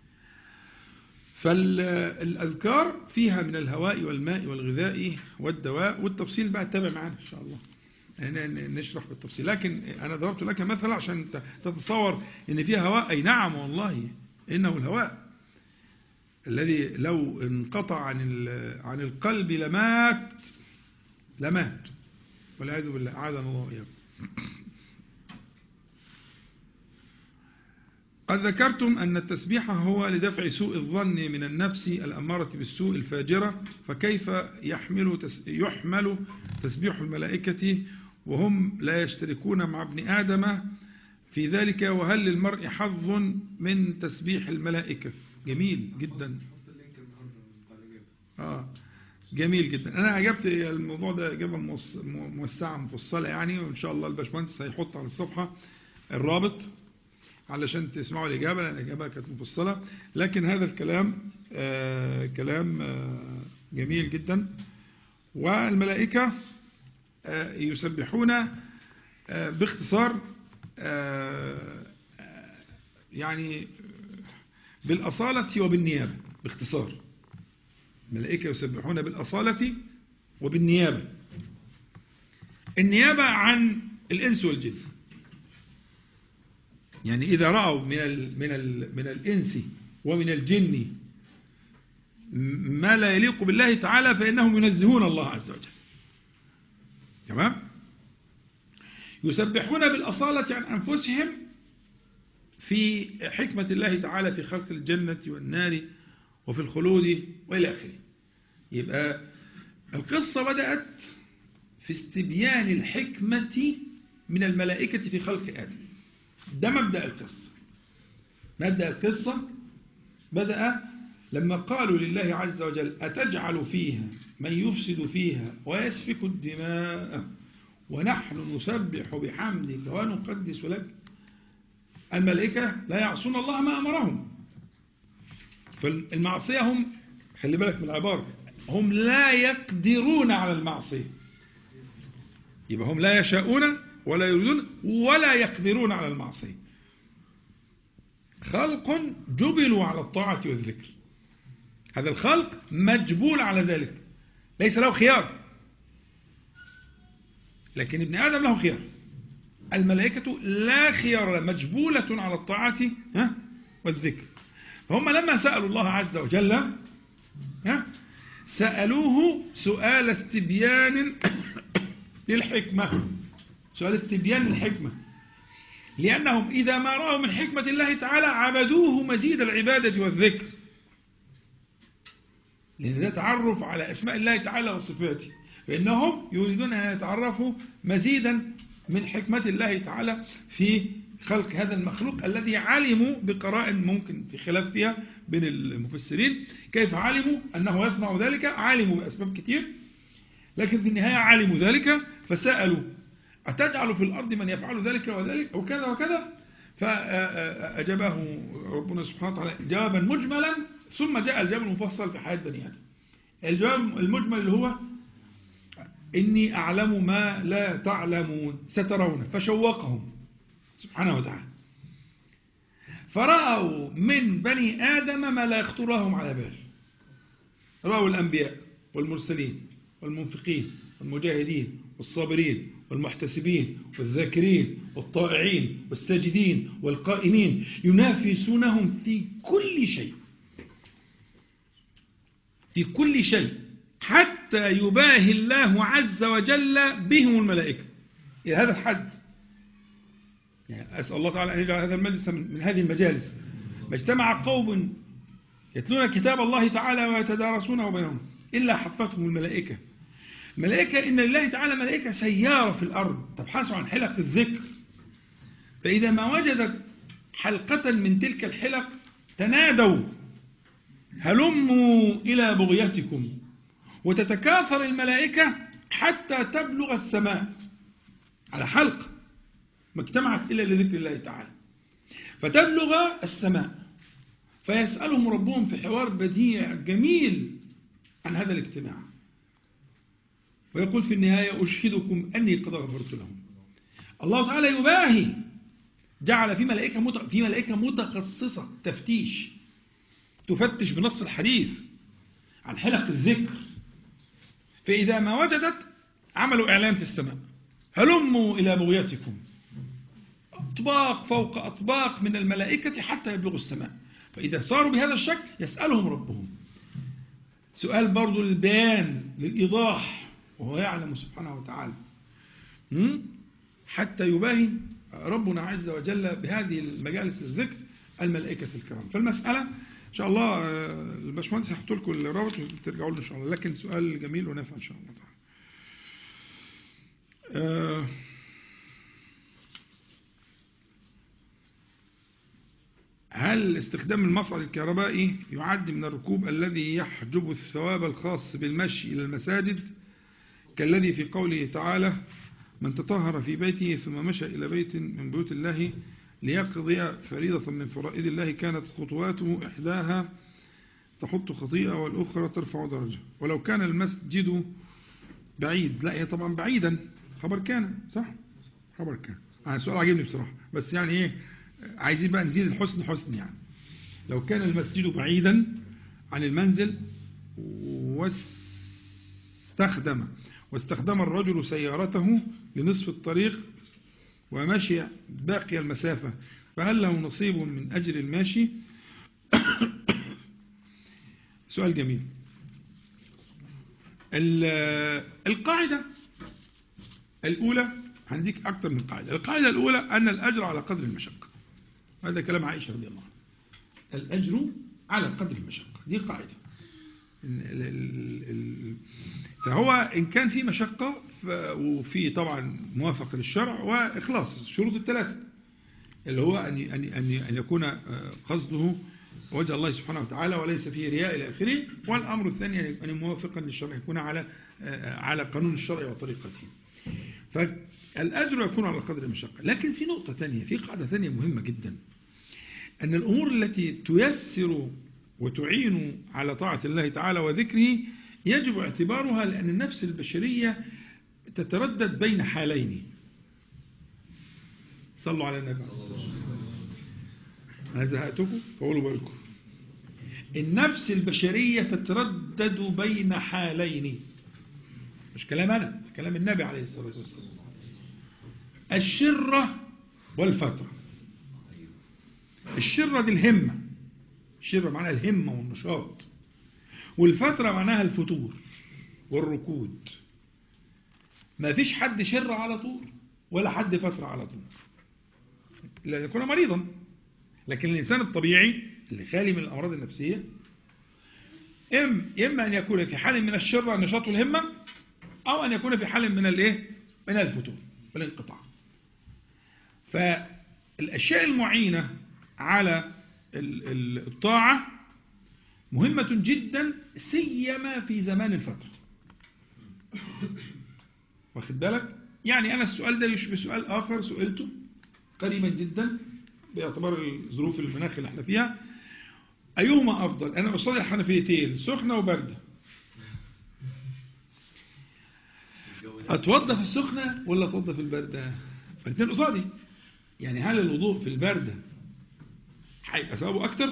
فالأذكار فيها من الهواء والماء والغذاء والدواء، والتفصيل بقى تتابع معنا إن شاء الله نشرح بالتفصيل. لكن أنا ضربت لك مثل عشان تتصور إن فيها هواء. أي نعم والله، إنه الهواء الذي لو انقطع عن القلب لمات والعياذ بالله، أعاذنا الله وإياكم. قد ذكرتم أن التسبيح هو لدفع سوء الظن من النفس الأمارة بالسوء الفاجرة، فكيف يحمل تسبيح الملائكة وهم لا يشتركون مع ابن آدم في ذلك؟ وهل للمرء حظ من تسبيح الملائكة؟ جميل جدا. جميل جدا. أنا أجبت الموضوع ده إجابة موسعة مفصلة يعني، وإن شاء الله الباشمهندس هيحط على الصفحة الرابط علشان تسمعوا الإجابة، لأن الإجابة كانت مفصلة. لكن هذا الكلام كلام جميل جدا. والملائكة يسبحون باختصار يعني بالأصالة وبالنيابة. باختصار الملائكة يسبحون بالأصالة وبالنيابة. النيابة عن الإنس والجن، يعني إذا رأوا من الإنس ومن الجن ما لا يليق بالله تعالى فإنهم ينزهون الله عز وجل. تمام؟ يسبحون بالأصالة عن أنفسهم في حكمة الله تعالى في خلق الجنة والنار وفي الخلود وإلى آخره. يبقى القصة بدأت في استبيان الحكمة من الملائكة في خلق آدم. ده مبدأ القصة. مبدأ القصة بدأ لما قالوا لله عز وجل: أتجعل فيها من يفسد فيها ويسفك الدماء ونحن نسبح بحمدك ونقدس لك. الملائكة لا يعصون الله ما أمرهم. فالمعصية هم، خلي بالك من العبارة، هم لا يقدرون على المعصية. يبقى هم لا يشاءون ولا يريدون ولا يقدرون على المعصية. خلق جبلوا على الطاعة والذكر. هذا الخلق مجبول على ذلك، ليس له خيار. لكن ابن آدم له خيار. الملائكة لا خيار مجبولة على الطاعة والذكر. فهم لما سألوا الله عز وجل سألوه سؤال استبيان للحكمة، سؤال استبيان للحكمة، لأنهم إذا ما رأوا من حكمة الله تعالى عبدوه مزيد العبادة والذكر، لأن ده تعرف على أسماء الله تعالى وصفاته، فإنهم يريدون أن يتعرفوا مزيدا من حكمة الله تعالى في خلق هذا المخلوق الذي علموا بقراء ممكن في خلاف فيها بين المفسرين كيف علموا أنه يصنع ذلك. علموا بأسباب كتير، لكن في النهاية علموا ذلك فسألوا أتجعل في الأرض من يفعل ذلك وذلك وكذا وكذا، فأجابه ربنا سبحانه وتعالى جوابا مجملا، ثم جاء الجواب المفصل في حياة بني آدم. الجواب المجمل اللي هو إني أعلم ما لا تعلمون سترون، فشوقهم سبحانه وتعالى، فرأوا من بني آدم ما لا يخطر لهم على بال. رأوا الأنبياء والمرسلين والمنفقين والمجاهدين والصابرين والمحتسبين والذاكرين والطائعين والساجدين والقائمين ينافسونهم في كل شيء، في كل شيء، حتى يباهي الله عز وجل بهم الملائكة إلى هذا الحد. يعني أسأل الله تعالى أن يجعل هذا المجلس من هذه المجالس ما اجتمع قوم يتلون كتاب الله تعالى ويتدارسونه بينهم إلا حفتهم الملائكة. ملائكة إن الله تعالى ملائكة سيارة في الأرض تبحث عن حلق الذكر، فإذا ما وجدت حلقة من تلك الحلق تنادوا هلموا إلى بغيتكم، وتتكاثر الملائكة حتى تبلغ السماء على حلقة ما اجتمعت إلا لذكر الله تعالى، فتبلغ السماء، فيسألهم ربهم في حوار بديع جميل عن هذا الاجتماع، ويقول في النهاية أشهدكم أني قد غفرت لهم. الله تعالى يباهي، جعل في ملائكة متخصصة تفتيش، تفتش بنص الحديث عن حلق الذكر، فإذا ما وجدت عملوا إعلان في السماء هلموا إلى بغيتكم، أطباق فوق أطباق من الملائكة حتى يبلغوا السماء، فإذا صاروا بهذا الشكل يسألهم ربهم سؤال برضو للبيان للإيضاح، وهو يعلم سبحانه وتعالى، حتى يباهي ربنا عز وجل بهذه المجالس الذكر الملائكة الكرام. فالمسألة إن شاء الله الباشمهندس هيحط لكم الرابط وترجعوا له إن شاء الله، لكن سؤال جميل ونافع إن شاء الله تعالى. هل استخدام المصعد الكهربائي يعد من الركوب الذي يحجب الثواب الخاص بالمشي إلى المساجد كالذي في قوله تعالى من تطهر في بيته ثم مشى إلى بيت من بيوت الله ليقضي فريضة من فرائض الله كانت خطواته إحداها تحط خطيئة والأخرى ترفع درجة، ولو كان المسجد بعيد؟ لا، هي طبعا بعيدا خبر كان، صح؟ خبر كان. السؤال عجبني بصراحة، بس يعني إيه، عايزين بقى نزيد الحسن حسن. يعني لو كان المسجد بعيدا عن المنزل واستخدم الرجل سيارته لنصف الطريق ومشي باقي المسافة، فهل له نصيب من أجر الماشي؟ سؤال جميل. القاعدة الأولى، هنديك أكثر من قاعدة. القاعدة الأولى أن الأجر على قدر المشقة، هذا كلام عائشة رضي الله عنها، الأجر على قدر المشقة، دي قاعدة. فهو إن كان في مشقة وفي طبعا موافقة للشرع وإخلاص الشروط الثلاثة، اللي هو أن يكون قصده وجه الله سبحانه وتعالى وليس فيه رياء إلى آخره، والأمر الثاني أن موافقا للشرع يكون على قانون الشرع وطريقته، فالأجر يكون على قدر المشقة. لكن في نقطة ثانية، في قاعدة ثانية مهمة جدا، أن الأمور التي تيسر وتعين على طاعة الله تعالى وذكره يجب اعتبارها، لأن النفس البشرية تتردد بين حالين. صلوا على النبي. أنا زهقتكم فقولوا بالكم. النفس البشرية تتردد بين حالين، مش كلام أنا، كلام النبي عليه الصلاة والسلام. الشرة والفترة. الشرة دي الهمة، الشرة معناها الهمة والنشاط، والفترة معناها الفتور والركود. ما فيش حد شر على طول ولا حد فترة على طول، لا يكون مريضا. لكن الإنسان الطبيعي اللي خالي من الأمراض النفسية إما أن يكون في حال من الشر والنشاط والهمة، أو أن يكون في حال من الإيه؟ من الفتور والانقطاع. فالأشياء المعينة على الطاعة مهمة جدا، سيما في زمان الفترة. واخد بالك؟ يعني أنا السؤال ده يشبه سؤال آخر سئلته قريبا جدا باعتبار الظروف المناخ اللي احنا فيها. أيهما أفضل؟ أنا أصلي الحنفيتين سخنة وباردة، أتوضى في السخنة ولا أتوضى في الباردة؟ فالاثنين قصادي. يعني هل الوضوء في الباردة هيبقى ثوابه أكتر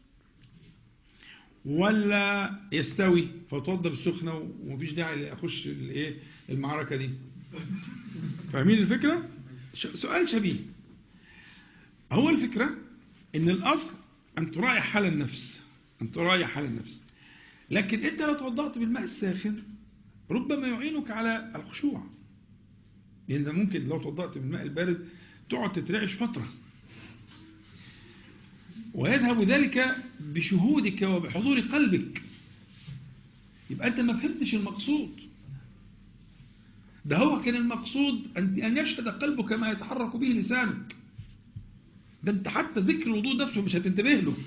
ولا يستوي فأتوضى بالسخنة ومفيش داعي أخش المعركة دي؟ فاهمين الفكرة؟ سؤال شبيه. هو الفكرة إن الأصل أن تراعي حال النفس، أن تراعي حال النفس. لكن أنت لو توضأت بالماء الساخن ربما يعينك على الخشوع، لأن ممكن لو توضأت بالماء البارد تقعد تترعش فترة، ويذهب ذلك بشهودك وبحضور قلبك. يبقى أنت ما فهمتش المقصود. ده هو كان المقصود أن يشهد قلبك ما يتحرك به لسانك. ده أنت حتى ذكر الوضوء نفسه مش هتنتبه له.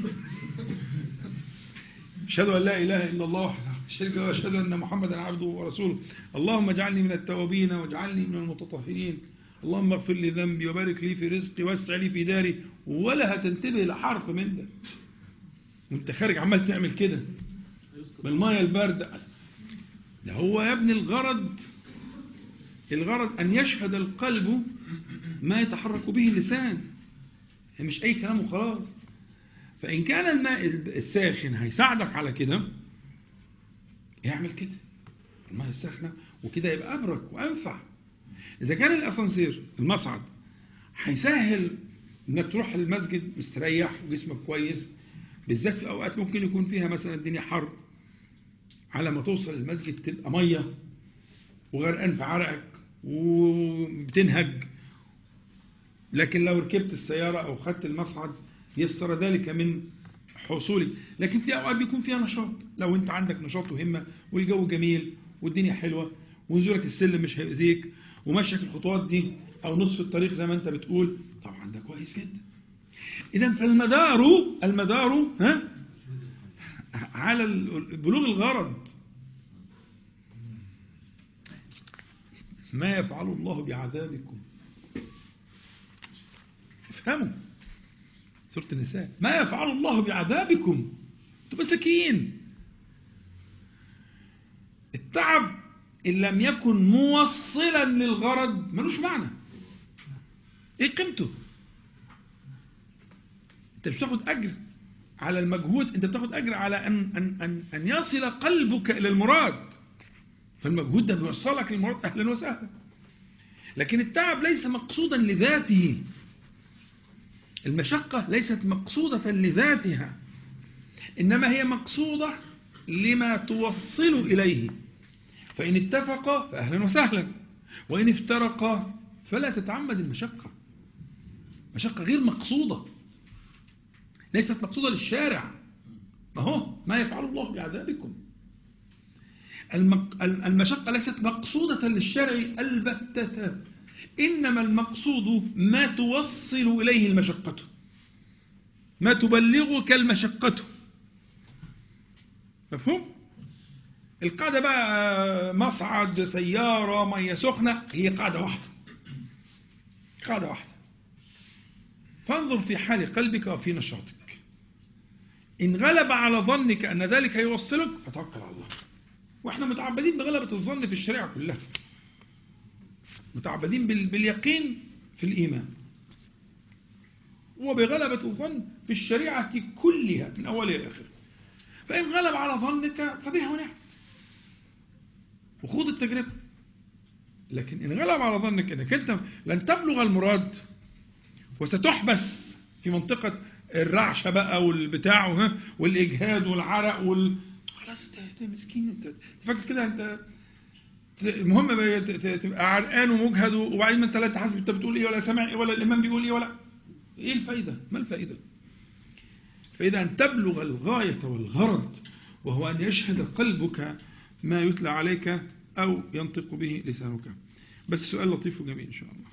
أشهد أن لا إله إلا الله الشرك له، وأشهد أن محمدا عبده ورسوله، اللهم اجعلني من التوابين واجعلني من المتطهرين، اللهم اغفر لي ذنبي وبارك لي في رزقي واسع لي في داري. ولا هتنتبه لحرف من ده وانت خارج عمال تعمل كده بالمية الباردة. ده هو يا ابني الغرض أن يشهد القلب ما يتحرك به اللسان، مش أي كلام وخلاص. فإن كان الماء الساخن هيساعدك على كده يعمل كده، الماء الساخنة، وكده يبقى أبرك وأنفع. إذا كان الأسانسير المصعد هيسهل إنك تروح المسجد مستريح وجسمك كويس، بالذات في أوقات ممكن يكون فيها مثلا الدنيا حر، على ما توصل المسجد تبقى مية وغرقان في عرقك وبتنهج. لكن لو ركبت السيارة أو خدت المصعد يسر ذلك من حصولي. لكن في أوقات بيكون فيها نشاط، لو أنت عندك نشاط وهمة والجو جميل والدنيا حلوة ونزولك السلم مش هيأذيك ومشيك الخطوات دي أو نصف الطريق زي ما أنت بتقول، طبعا ده كويس جدا. إذن فالمدار على بلوغ الغرض. ما يفعل الله بعذابكم، افهموا سورة النساء، ما يفعل الله بعذابكم، انتوا مساكين. التعب إن لم يكن موصلا للغرض ملوش معنى. ايه قيمته؟ انت مش بتاخد أجر على المجهود، انت بتاخد أجر على أن يصل قلبك إلى المراد. فالمجهود ده بيوصلك للمراد، أهلا وسهلا. لكن التعب ليس مقصودا لذاته، المشقة ليست مقصودة لذاتها، إنما هي مقصودة لما توصل إليه. فإن اتفق فأهلا وسهلا، وإن افترق فلا تتعمد المشقة. مشقة غير مقصودة، ليست مقصودة للشارع. ما يفعل الله بعذابكم. المشقة ليست مقصودة للشارع البتة، إنما المقصود ما توصل إليه المشقة، ما تبلغك المشقة. مفهوم؟ القاعدة بقى مصعد سيارة مية سخنة هي قاعدة واحدة، قاعدة واحدة. فانظر في حال قلبك وفي نشاطك. إن غلب على ظنك أن ذلك يوصلك فتوكل على الله. وإحنا متعبدين بغلبة الظن في الشريعة كلها، متعبدين باليقين في الإيمان، وبغلبة الظن في الشريعة كلها من أولها إلى آخرها. فإن غلب على ظنك فبها ونعم، وخوض التجربة. لكن إن غلب على ظنك أنك أنت لن تبلغ المراد وستحبس في منطقة الرعشة بقى والبتاع والإجهاد والعرق خلاص انت مسكين، انت تفكر كده، انت المهم تبقى عرقان ومجهد، وبعدين ما انت لا تحاسب انت بتقول ايه ولا سامع ايه ولا الامام بيقول ايه ولا ايه الفايده؟ ما الفائده؟ فاذا ان تبلغ الغايه والغرض، وهو ان يشهد قلبك ما يتلى عليك او ينطق به لسانك. بس سؤال لطيف وجميل ان شاء الله.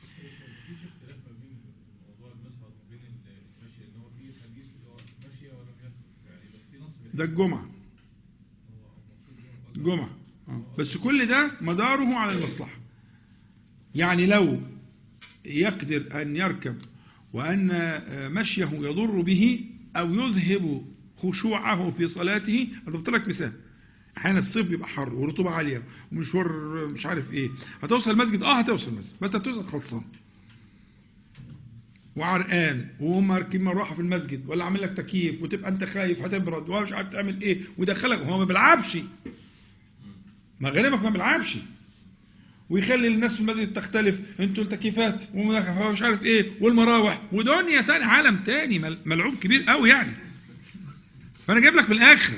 ده الجمعة بس كل ده مداره على المصلحة. يعني لو يقدر أن يركب وأن مشيه يضر به أو يذهب خشوعه في صلاته. أنا قلت لك مثال، أحيانا الصيف بيبقى حر ورطوبة عالية ومشوار مش عارف إيه، هتوصل المسجد هتوصل المسجد، بس هتوصل خلصان وعرقان وهم راكبين مروحه في المسجد، ولا عامل لك تكييف وتبقى انت خايف هتبرد ومش عارف تعمل ايه، ويدخلك وهو ما بيلعبش، ما غالبا ما بيلعبش، ويخلي الناس في المسجد تختلف، انتوا التكييفات ومش عارف ايه والمراوح ودنيا تاني، عالم تاني ملعوب كبير قوي يعني. فانا جايب لك من الاخر،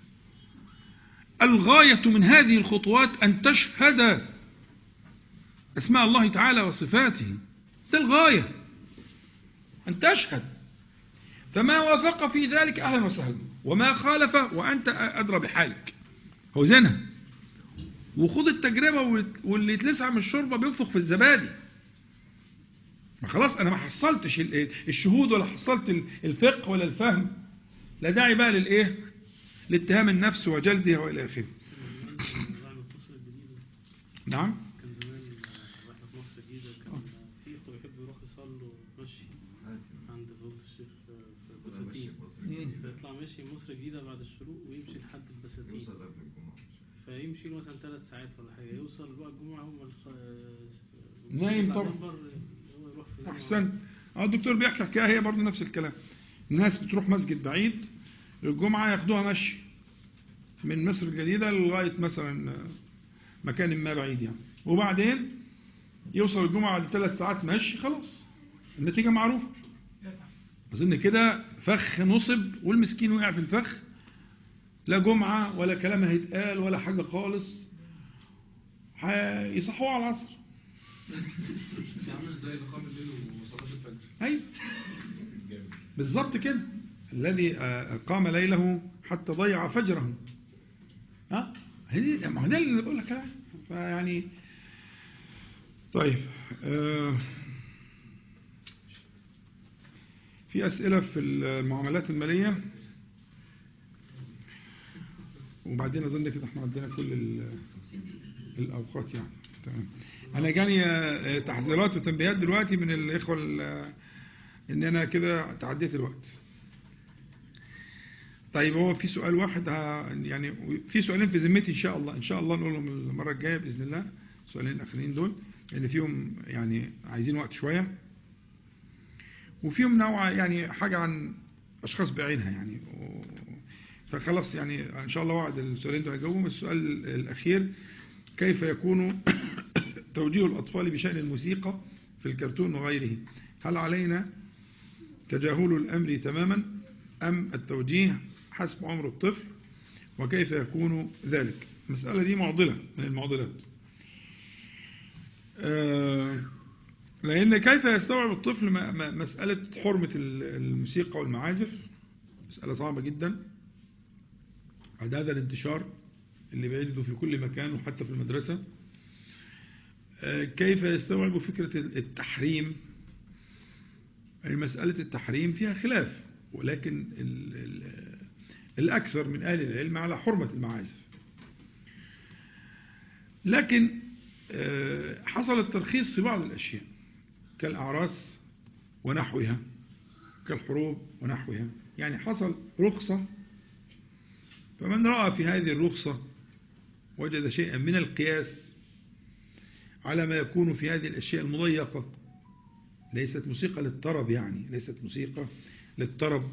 الغايه من هذه الخطوات ان تشهد اسماء الله تعالى وصفاته، ده الغايه، أن تشهد. فما وافق في ذلك أهلا وسهلا، وما خالف وأنت أدرى بحالك، هو زنا. وخذ التجربة، واللي يتلسع من الشوربة بينفخ في الزبادي. ما خلاص أنا ما حصلتش الشهود ولا حصلت الفقه ولا الفهم، لا داعي بقى للإيه؟ لاتهام النفس وجلدها وإلى آخره. نعم. كان زمان واحنا في مصر الجديدة كان في اخوة يحبوا يروحوا يصلوا مشي عند فضيلة الشيخ في البساتين، فيطلع ماشي مصر الجديدة بعد الشروق ويمشي لحد البساتين، فيمشي له مثلا 3 ساعات ولا حاجة، يوصل بقى الجمعة هم نايم طبعا. أحسن. الدكتور بيحكي حكاية هي برضه نفس الكلام. الناس بتروح مسجد بعيد الجمعة ياخدوها مشي من مصر الجديدة لغاية مثلا مكان ما بعيد يعني، وبعدين يوصل الجمعة بعد 3 ساعات مشي، خلاص النتيجة معروفة. أظن كده فخ نصب والمسكين وقع في الفخ، لا جمعة ولا كلام هيتقال ولا حاجة خالص، هيصحوه على العصر. يعمل زي إقامة الليل وصلاة الفجر. أيوة بالظبط كده، الذي قام ليله حتى ضيع فجره. ما هو ده اللي بقول لك عليه. فيعني طيب في أسئلة في المعاملات المالية، وبعدين أظن كده احنا عندنا كل الأوقات يعني. تمام. أنا جاني تحذيرات وتنبيهات دلوقتي من الإخوة إن أنا كده تعديت الوقت. طيب هو في سؤال واحد يعني في سؤالين في ذمتي إن شاء الله نقولهم المرة الجاية بإذن الله، السؤالين الأخرين دول لأن فيهم يعني عايزين وقت شوية، وفيهم نوع يعني حاجة عن أشخاص بعينها يعني، فخلاص يعني إن شاء الله وعد السؤالين دول هجاوبهم. السؤال الأخير: كيف يكون توجيه الأطفال بشأن الموسيقى في الكرتون وغيره؟ هل علينا تجاهل الأمر تماما أم التوجيه حسب عمر الطفل؟ وكيف يكون ذلك؟ المسألة دي معضلة من المعضلات، لأن كيف يستوعب الطفل مسألة حرمة الموسيقى والمعازف؟ مسألة صعبة جدا. هذا الانتشار اللي بيجده في كل مكان وحتى في المدرسة. كيف يستوعب فكرة التحريم؟ مسألة التحريم فيها خلاف، ولكن الأكثر من أهل العلم على حرمة المعازف. لكن حصل الترخيص في بعض الأشياء كالأعراس ونحوها، كالحروب ونحوها، يعني حصل رخصة، فمن رأى في هذه الرخصة وجد شيئا من القياس على ما يكون في هذه الأشياء المضيقة، ليست موسيقى للطرب يعني، ليست موسيقى للطرب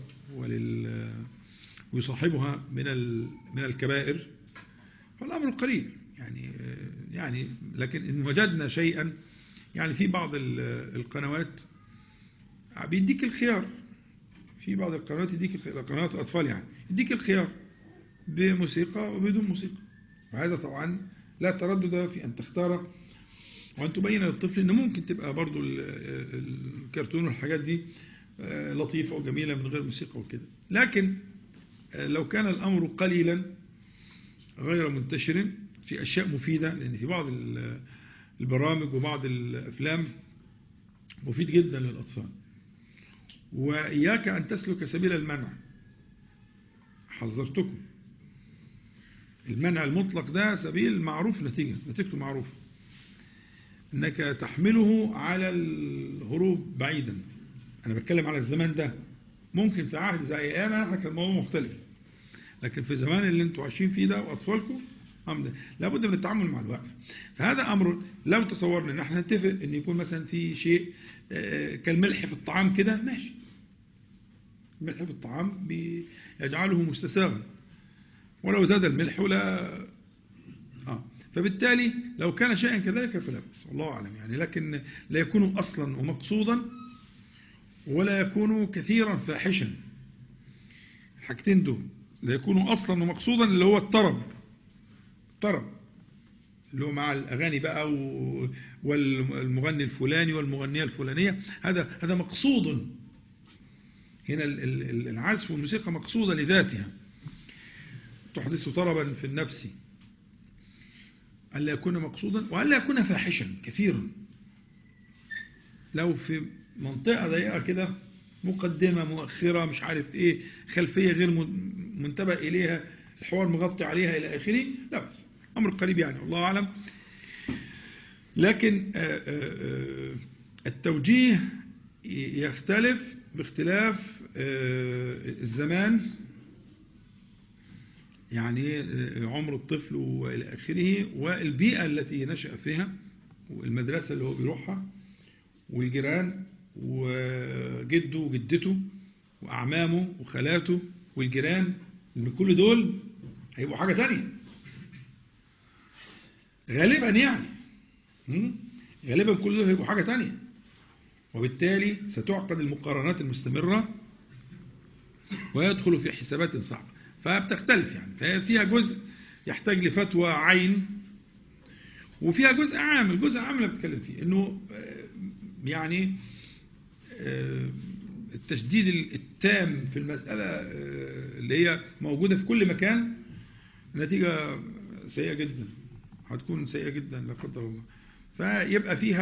ويصاحبها من الكبائر، فالأمر قليل يعني يعني لكن إن وجدنا شيئا، يعني في بعض القنوات بيديك الخيار، في بعض القنوات يديك قنوات الأطفال يعني يديك الخيار بموسيقى وبدون موسيقى، وهذا طبعا لا تردد في أن تختار وأن تبين للطفل أنه ممكن تبقى برضو الكرتون والحاجات دي لطيفة وجميلة من غير موسيقى وكده. لكن لو كان الأمر قليلا غير منتشر في أشياء مفيدة، لأن في بعض البرامج وبعض الأفلام مفيد جدا للأطفال، وإياك أن تسلك سبيل المنع، حذرتكم. المنع المطلق ده سبيل معروف نتيجته معروفة، أنك تحمله على الهروب بعيدا. أنا بتكلم على الزمان ده، ممكن في عهد زي أيامنا احنا كان الموضوع مختلف، لكن في زمان اللي انتوا عايشين فيه ده وأطفالكم لابد من التعامل مع الوقت. فهذا أمر لو تصورنا ان احنا نتفق ان يكون مثلا في شيء كالملح في الطعام كده، ماشي، الملح في الطعام بيجعله مستساغا، ولو زاد الملح ولا فبالتالي لو كان شيئا كذلك فلا بأس، والله أعلم يعني. لكن لا يكون أصلا ومقصودا ولا يكون كثيرا فاحشا، الحاجتين دول لا يكونوا أصلا ومقصودا، اللي هو الطرب اللي هو مع الأغاني بقى والمغني الفلاني والمغنية الفلانية، هذا مقصود هنا. العزف والموسيقى مقصودة لذاتها، تحدث طربا في النفس، ألا يكون مقصودا وألا يكون فاحشا كثيرا. لو في منطقة ضيقة كده، مقدمة مؤخرة مش عارف ايه، خلفية غير منتبه إليها، الحوار مغطي عليها إلى آخره، لا بس أمر قريب يعني، الله أعلم. لكن التوجيه يختلف باختلاف الزمان، يعني عمر الطفل وإلى آخره، والبيئة التي نشأ فيها، والمدرسة اللي هو بيروحها، والجيران وجده وجدته وأعمامه وخالاته والجيران، إن كل دول هيبقوا حاجة تانية غالبا يعني، غالبا كل دول هيبقوا حاجة تانية، وبالتالي ستعقد المقارنات المستمرة ويدخل في حسابات صعبة، فبتختلف يعني. ففيها جزء يحتاج لفتوى عين، وفيها جزء عام. الجزء العام اللي بتكلم فيه انه يعني التشديد التام في المسألة اللي هي موجودة في كل مكان، نتيجة سيئة جدا، هتكون سيئة جدا لا قدر الله. فيبقى في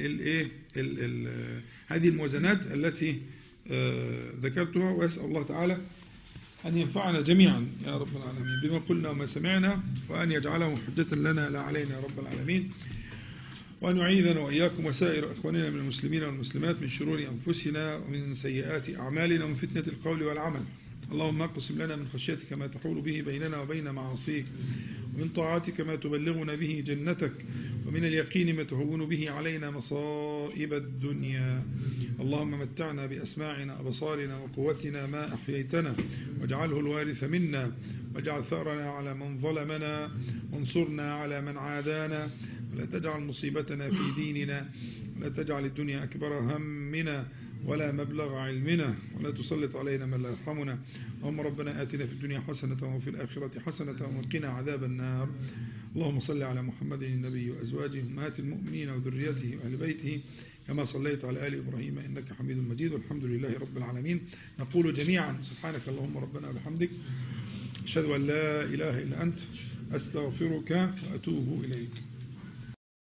هذه الموازنات التي ذكرتها، ويسأل الله تعالى أن ينفعنا جميعا يا رب العالمين بما قلنا وما سمعنا، وأن يجعله حجة لنا لا علينا يا رب العالمين، وأن يعيذنا وإياكم وسائر أخواننا من المسلمين والمسلمات من شرور أنفسنا ومن سيئات أعمالنا ومن فتنة القول والعمل. اللهم اقسم لنا من خشيتك ما تحول به بيننا وبين معاصيك، ومن طاعتك ما تبلغنا به جنتك، ومن اليقين ما تهون به علينا مصائب الدنيا. اللهم متعنا بأسماعنا وأبصارنا وقوتنا ما أحييتنا، واجعله الوارث منا، واجعل ثأرنا على من ظلمنا، وانصرنا على من عادانا، ولا تجعل مصيبتنا في ديننا، ولا تجعل الدنيا أكبر همنا ولا مبلغ علمنا، ولا تسلط علينا من لا يرحمنا. اللهم ربنا آتنا في الدنيا حسنة وفي الآخرة حسنة وقنا عذاب النار. اللهم صل على محمد النبي وأزواجه أمهات المؤمنين وذريته وأهل بيته كما صليت على آل إبراهيم إنك حميد مجيد، والحمد لله رب العالمين. نقول جميعا سبحانك اللهم ربنا وبحمدك، أشهد أن لا إله إلا أنت، أستغفرك وأتوب إليك.